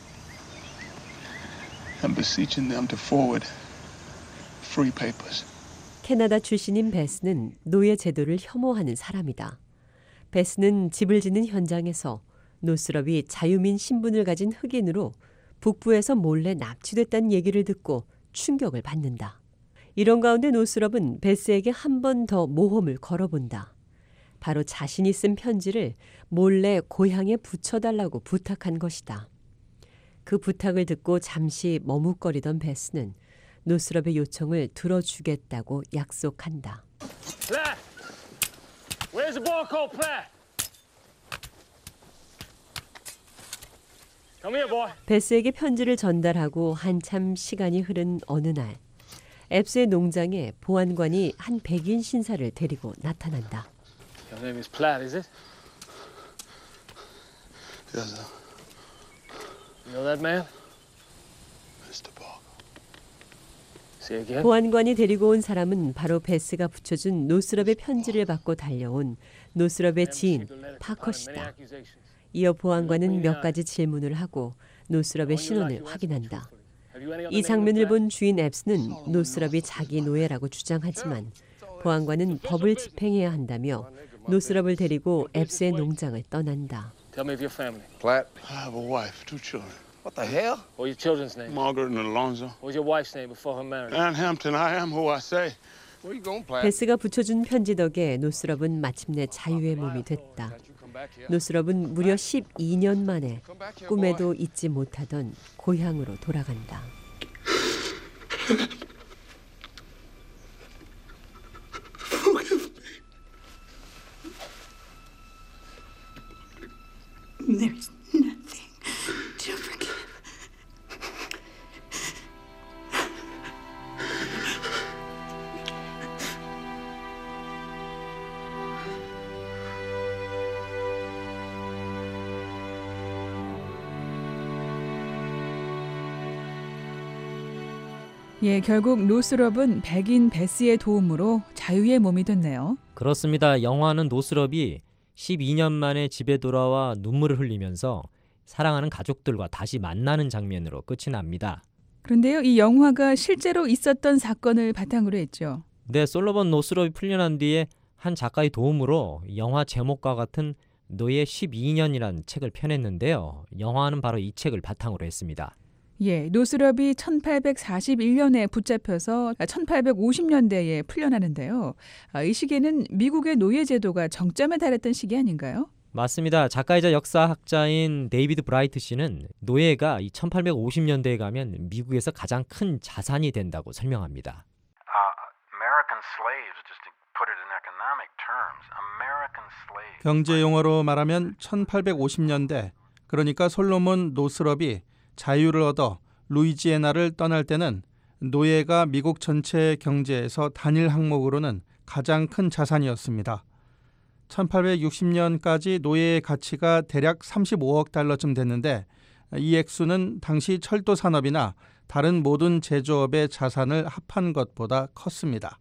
and beseeching them to forward free papers. 캐나다 출신인 베스는 노예 제도를 혐오하는 사람이다. 베스는 집을 짓는 현장에서 노스럽이 자유민 신분을 가진 흑인으로 북부에서 몰래 납치됐다는 얘기를 듣고 충격을 받는다. 이런 가운데 노스럽은 베스에게 한 번 더 모험을 걸어본다. 바로 자신이 쓴 편지를 몰래 고향에 붙여달라고 부탁한 것이다. 그 부탁을 듣고 잠시 머뭇거리던 베스는 노스럽의 요청을 들어주겠다고 약속한다. Platt! Where's the boy called Platt? Come here, boy. 베스에게 편지를 전달하고 한참 시간이 흐른 어느 날 앱스의 농장에 보안관이 한 백인 신사를 데리고 나타난다. Your name is Platt, is it? Yes, sir. You know that man? Mr. Parker. Say again? 보안관이 데리고 온 사람은 바로 베스가 붙여준 노스럽의 편지를 받고 달려온 노스럽의 지인 파커시다. 이어 보안관은 몇 가지 질문을 하고 노스럽의 신원을 확인한다. 이 장면을 본 주인 앱스는 노스럽이 자기 노예라고 주장하지만 보안관은 법을 집행해야 한다며 노스럽을 데리고 앱스의 농장을 떠난다. Tell me of your family. Platt. I have a wife, 2 children. What the hell? What are your children's names? Margaret and Alonzo. What was your wife's name before her marriage? Ann Hampton, I am who I say. Where you going, Platt? 베스가 붙여준 편지 덕에 노스럽은 마침내 자유의 몸이 됐다. 노스럽은 무려 12년 만에 꿈에도 잊지 못하던 고향으로 돌아간다. There's nothing 예, 결국 노스럽은 백인 베스의 도움으로 자유의 몸이 됐네요. 그렇습니다. 영화는 노스럽이 12년 만에 집에 돌아와 눈물을 흘리면서 사랑하는 가족들과 다시 만나는 장면으로 끝이 납니다. 그런데요, 이 영화가 실제로 있었던 사건을 바탕으로 했죠. 네, 솔로몬 노스럽이 풀려난 뒤에 한 작가의 도움으로 영화 제목과 같은 노예 12년이라는 책을 펴냈는데요. 영화는 바로 이 책을 바탕으로 했습니다. 예, 노스럽이 1841년에 붙잡혀서 1850년대에 풀려나는데요. 이 시기에는 미국의 노예 제도가 정점에 달했던 시기 아닌가요? 맞습니다. 작가이자 역사학자인 데이비드 브라이트 씨는 노예가 이 1850년대에 가면 미국에서 가장 큰 자산이 된다고 설명합니다. American slaves, just to put it in economic terms, American slaves. 경제 용어로 말하면 1850년대, 그러니까 솔로몬 노스럽이 자유를 얻어 루이지애나를 떠날 때는 노예가 미국 전체 경제에서 단일 항목으로는 가장 큰 자산이었습니다. 1860년까지 노예의 가치가 대략 35억 달러쯤 됐는데 이 액수는 당시 철도 산업이나 다른 모든 제조업의 자산을 합한 것보다 컸습니다.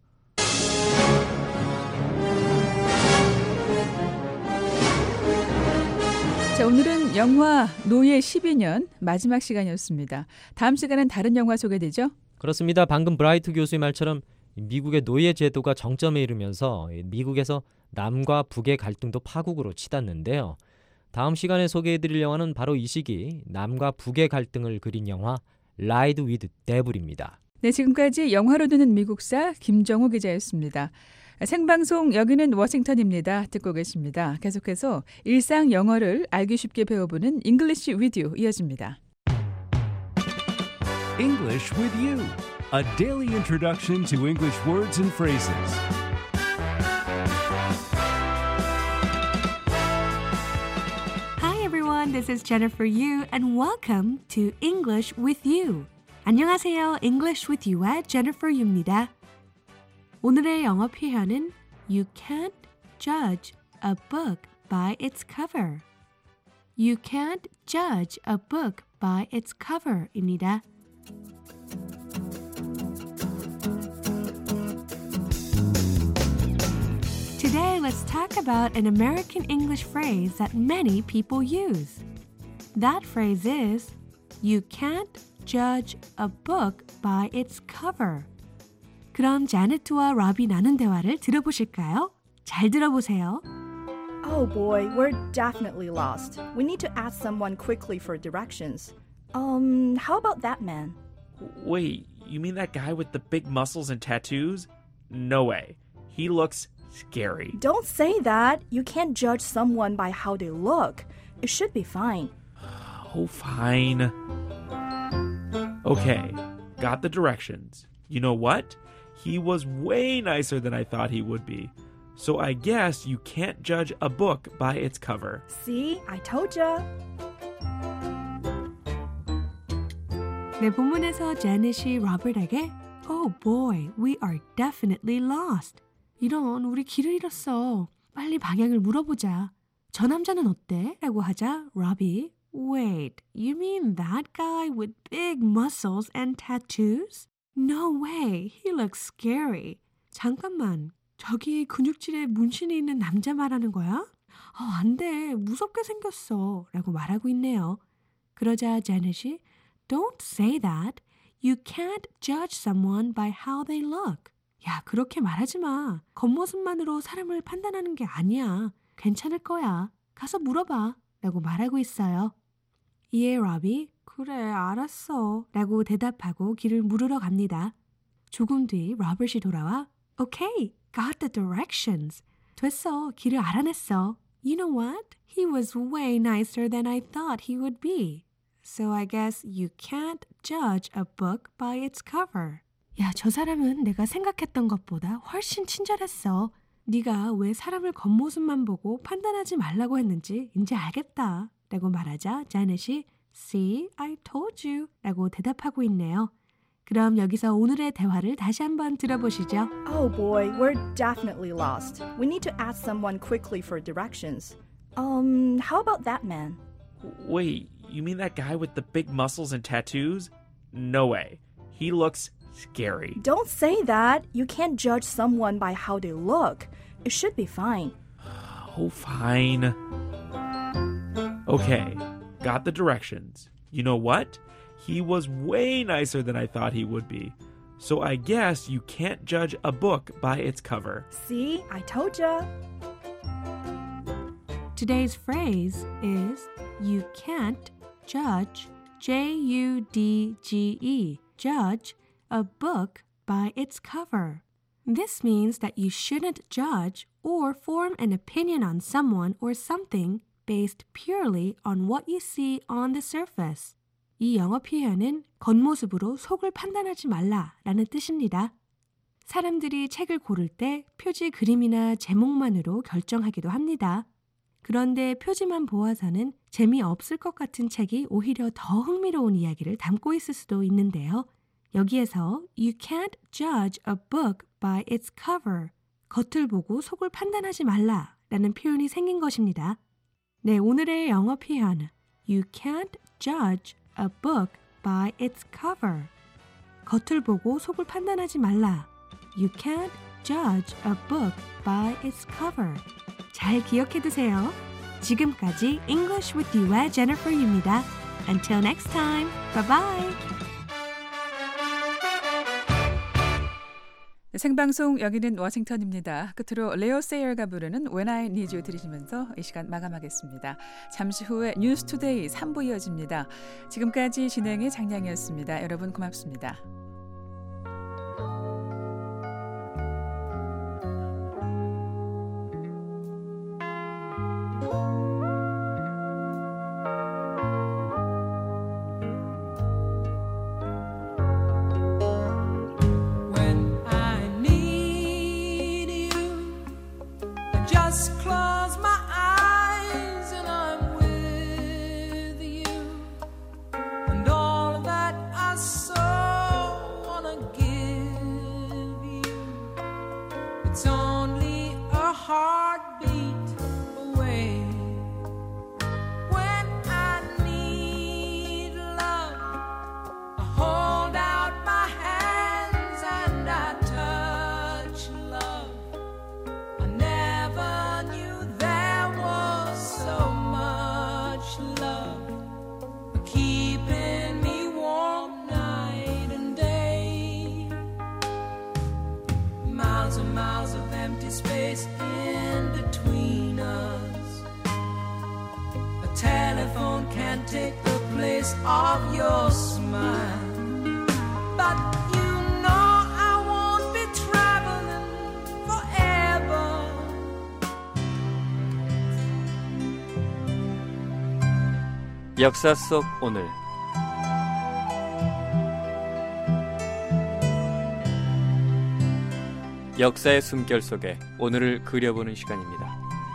자, 오늘은 영화 노예 12년 마지막 시간이었습니다. 다음 시간은 다른 영화 소개되죠? 그렇습니다. 방금 브라이트 교수의 말처럼 미국의 노예 제도가 정점에 이르면서 미국에서 남과 북의 갈등도 파국으로 치닫는데요. 다음 시간에 소개해드릴 영화는 바로 이 시기 남과 북의 갈등을 그린 영화 라이드 위드 데블입니다. 네, 지금까지 영화로 듣는 미국사 김정우 기자였습니다. 생방송 여기는 워싱턴입니다. 듣고 계십니다. 계속해서 일상 영어를 알기 쉽게 배워보는 English with You 이어집니다. English with You, a daily introduction to English words and phrases. Hi everyone, this is Jennifer Yu and welcome to English with You. 안녕하세요. English with You의 Jennifer Yu입니다. 오늘의 영어 표현은 You can't judge a book by its cover. You can't judge a book by its cover입니다. Today, let's talk about an American English phrase that many people use. That phrase is, You can't judge a book by its cover. 그럼 자네트와 러비 나눈 대화를 들어보실까요? 잘 들어보세요. Oh boy, we're definitely lost. We need to ask someone quickly for directions. How about that man? Wait, you mean that guy with the big muscles and tattoos? No way. He looks scary. Don't say that. You can't judge someone by how they look. It should be fine. Oh, fine. Okay, got the directions. You know what? He was way nicer than I thought he would be. So I guess you can't judge a book by its cover. See, I told ya. 네, 본문에서 제넷이 로버트에게 Oh boy, we are definitely lost. 이런, 우리 길을 잃었어. 빨리 방향을 물어보자. 저 남자는 어때? 라고 하자 로비 Wait, you mean that guy with big muscles and tattoos? No way, he looks scary. 잠깐만, 저기 근육질에 문신이 있는 남자 말하는 거야? 안 돼, 무섭게 생겼어. 라고 말하고 있네요. 그러자 제넷이 Don't say that. You can't judge someone by how they look. 야, 그렇게 말하지 마. 겉모습만으로 사람을 판단하는 게 아니야. 괜찮을 거야. 가서 물어봐. 라고 말하고 있어요. 이에 로비 그래, 알았어. 라고 대답하고 길을 물으러 갑니다. 조금 뒤 로버트이 돌아와 Okay, got the directions. 됐어, 길을 알아냈어. You know what? He was way nicer than I thought he would be. So I guess you can't judge a book by its cover. 야, 저 사람은 내가 생각했던 것보다 훨씬 친절했어. 네가 왜 사람을 겉모습만 보고 판단하지 말라고 했는지 이제 알겠다. 라고 말하자 자넷이 See, I told you. 라고 대답하고 있네요. 그럼 여기서 오늘의 대화를 다시 한번 들어보시죠. Oh boy, we're definitely lost. We need to ask someone quickly for directions. How about that man? Wait, you mean that guy with the big muscles and tattoos? No way. He looks scary. Don't say that. You can't judge someone by how they look. It should be fine. Oh, fine. Okay, got the directions. You know what? He was way nicer than I thought he would be. So I guess you can't judge a book by its cover. See, I told ya. Today's phrase is you can't judge, J-U-D-G-E, judge a book by its cover. This means that you shouldn't judge or form an opinion on someone or something based purely on what you see on the surface. 이 영어 표현은 겉모습으로 속을 판단하지 말라라는 뜻입니다. 사람들이 책을 고를 때 표지 그림이나 제목만으로 결정하기도 합니다. 그런데 표지만 보아서는 재미없을 것 같은 책이 오히려 더 흥미로운 이야기를 담고 있을 수도 있는데요. 여기에서 You can't judge a book by its cover. 겉을 보고 속을 판단하지 말라라는 표현이 생긴 것입니다. 네, 오늘의 영어 표현 You can't judge a book by its cover. 겉을 보고 속을 판단하지 말라. You can't judge a book by its cover. 잘 기억해 두세요. 지금까지 English with You의 Jennifer Yu입니다. Until next time. Bye bye. 생방송 여기는 워싱턴입니다. 끝으로 레오 세이어가 부르는 When I Need You 들으시면서 이 시간 마감하겠습니다. 잠시 후에 뉴스 투데이 3부 이어집니다. 지금까지 진행의 장량이었습니다. 여러분 고맙습니다. Just close my eyes and I'm with you, and all that I so wanna give you, it's only a heartbeat away. When I need love, I hold out my hands and I touch love. I never knew there was so much love keeping me warm night and day. Miles and miles of empty space in between us. A telephone can't take the place of your smile. But you know I won't be traveling forever. 역사 속 오늘 역사의 숨결 속에 오늘을 그려보는 시간입니다.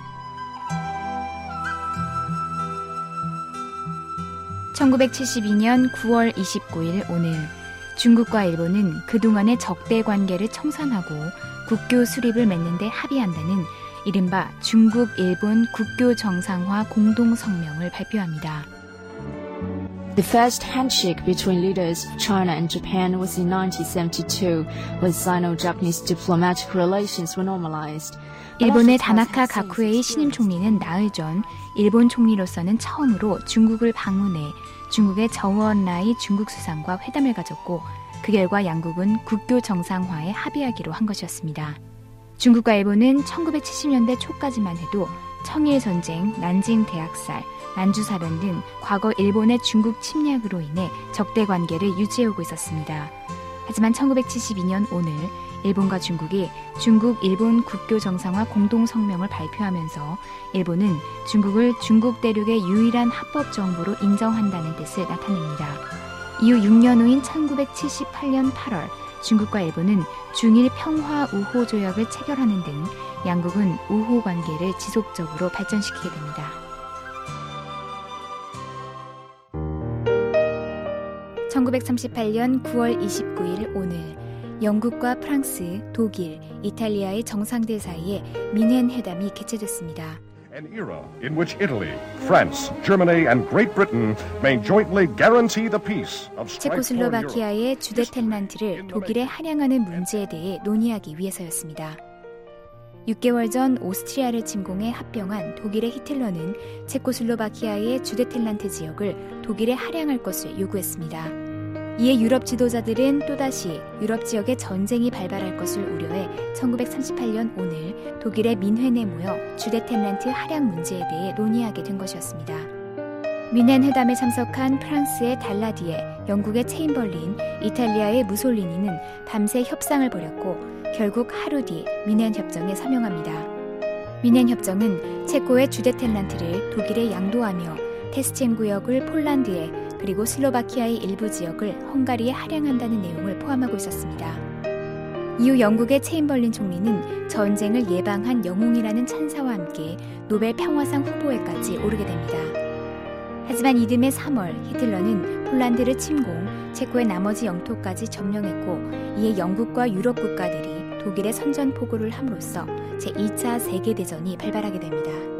(1972년 9월 29일) 오늘 중국과 일본은 그동안의 적대 관계를 청산하고 국교 수립을 맺는 데 합의한다는 이른바 중국-일본 국교 정상화 공동성명을 발표합니다. The first handshake between leaders of China and Japan was in 1972, when Sino-Japanese diplomatic relations were normalized. 일본의 다나카 가쿠에이 신임 총리는 나흘 전 일본 총리로서는 처음으로 중국을 방문해 중국의 저우언라이 중국 수상과 회담을 가졌고 그 결과 양국은 국교 정상화에 합의하기로 한 것이었습니다. 중국과 일본은 1970년대 초까지만 해도 청일전쟁, 난징 대학살, 난주사변 등 과거 일본의 중국 침략으로 인해 적대 관계를 유지해오고 있었습니다. 하지만 1972년 오늘 일본과 중국이 중국-일본 국교 정상화 공동성명을 발표하면서 일본은 중국을 중국 대륙의 유일한 합법 정부로 인정한다는 뜻을 나타냅니다. 이후 6년 후인 1978년 8월 중국과 일본은 중일 평화 우호 조약을 체결하는 등 양국은 우호 관계를 지속적으로 발전시키게 됩니다. (1938년 9월 29일) 오늘 영국과 프랑스, 독일, 이탈리아의 정상들 사이에 미넨 회담이 개최됐습니다. An era in which Italy, France, Germany, and Great Britain may jointly guarantee the peace of 체코슬로바키아의 주데텔란트를 독일에 할양하는 문제에 대해 논의하기 위해서였습니다. 6개월 전 오스트리아를 침공해 합병한 독일의 히틀러는 체코슬로바키아의 주데텔란트 지역을 독일에 할양할 것을 요구했습니다. 이에 유럽 지도자들은 또다시 유럽 지역에 전쟁이 발발할 것을 우려해 1938년 오늘 독일의 민헨에 모여 주데텔란트 할양 문제에 대해 논의하게 된 것이었습니다. 민헨 회담에 참석한 프랑스의 달라디에, 영국의 체인벌린, 이탈리아의 무솔리니는 밤새 협상을 벌였고 결국 하루 뒤 민헨 협정에 서명합니다. 민헨 협정은 체코의 주데텔란트를 독일에 양도하며 테스첸 구역을 폴란드에 그리고 슬로바키아의 일부 지역을 헝가리에 할양한다는 내용을 포함하고 있었습니다. 이후 영국의 체인벌린 총리는 전쟁을 예방한 영웅이라는 찬사와 함께 노벨 평화상 후보에까지 오르게 됩니다. 하지만 이듬해 3월 히틀러는 폴란드를 침공, 체코의 나머지 영토까지 점령했고 이에 영국과 유럽 국가들이 독일의 선전포고를 함으로써 제2차 세계대전이 발발하게 됩니다.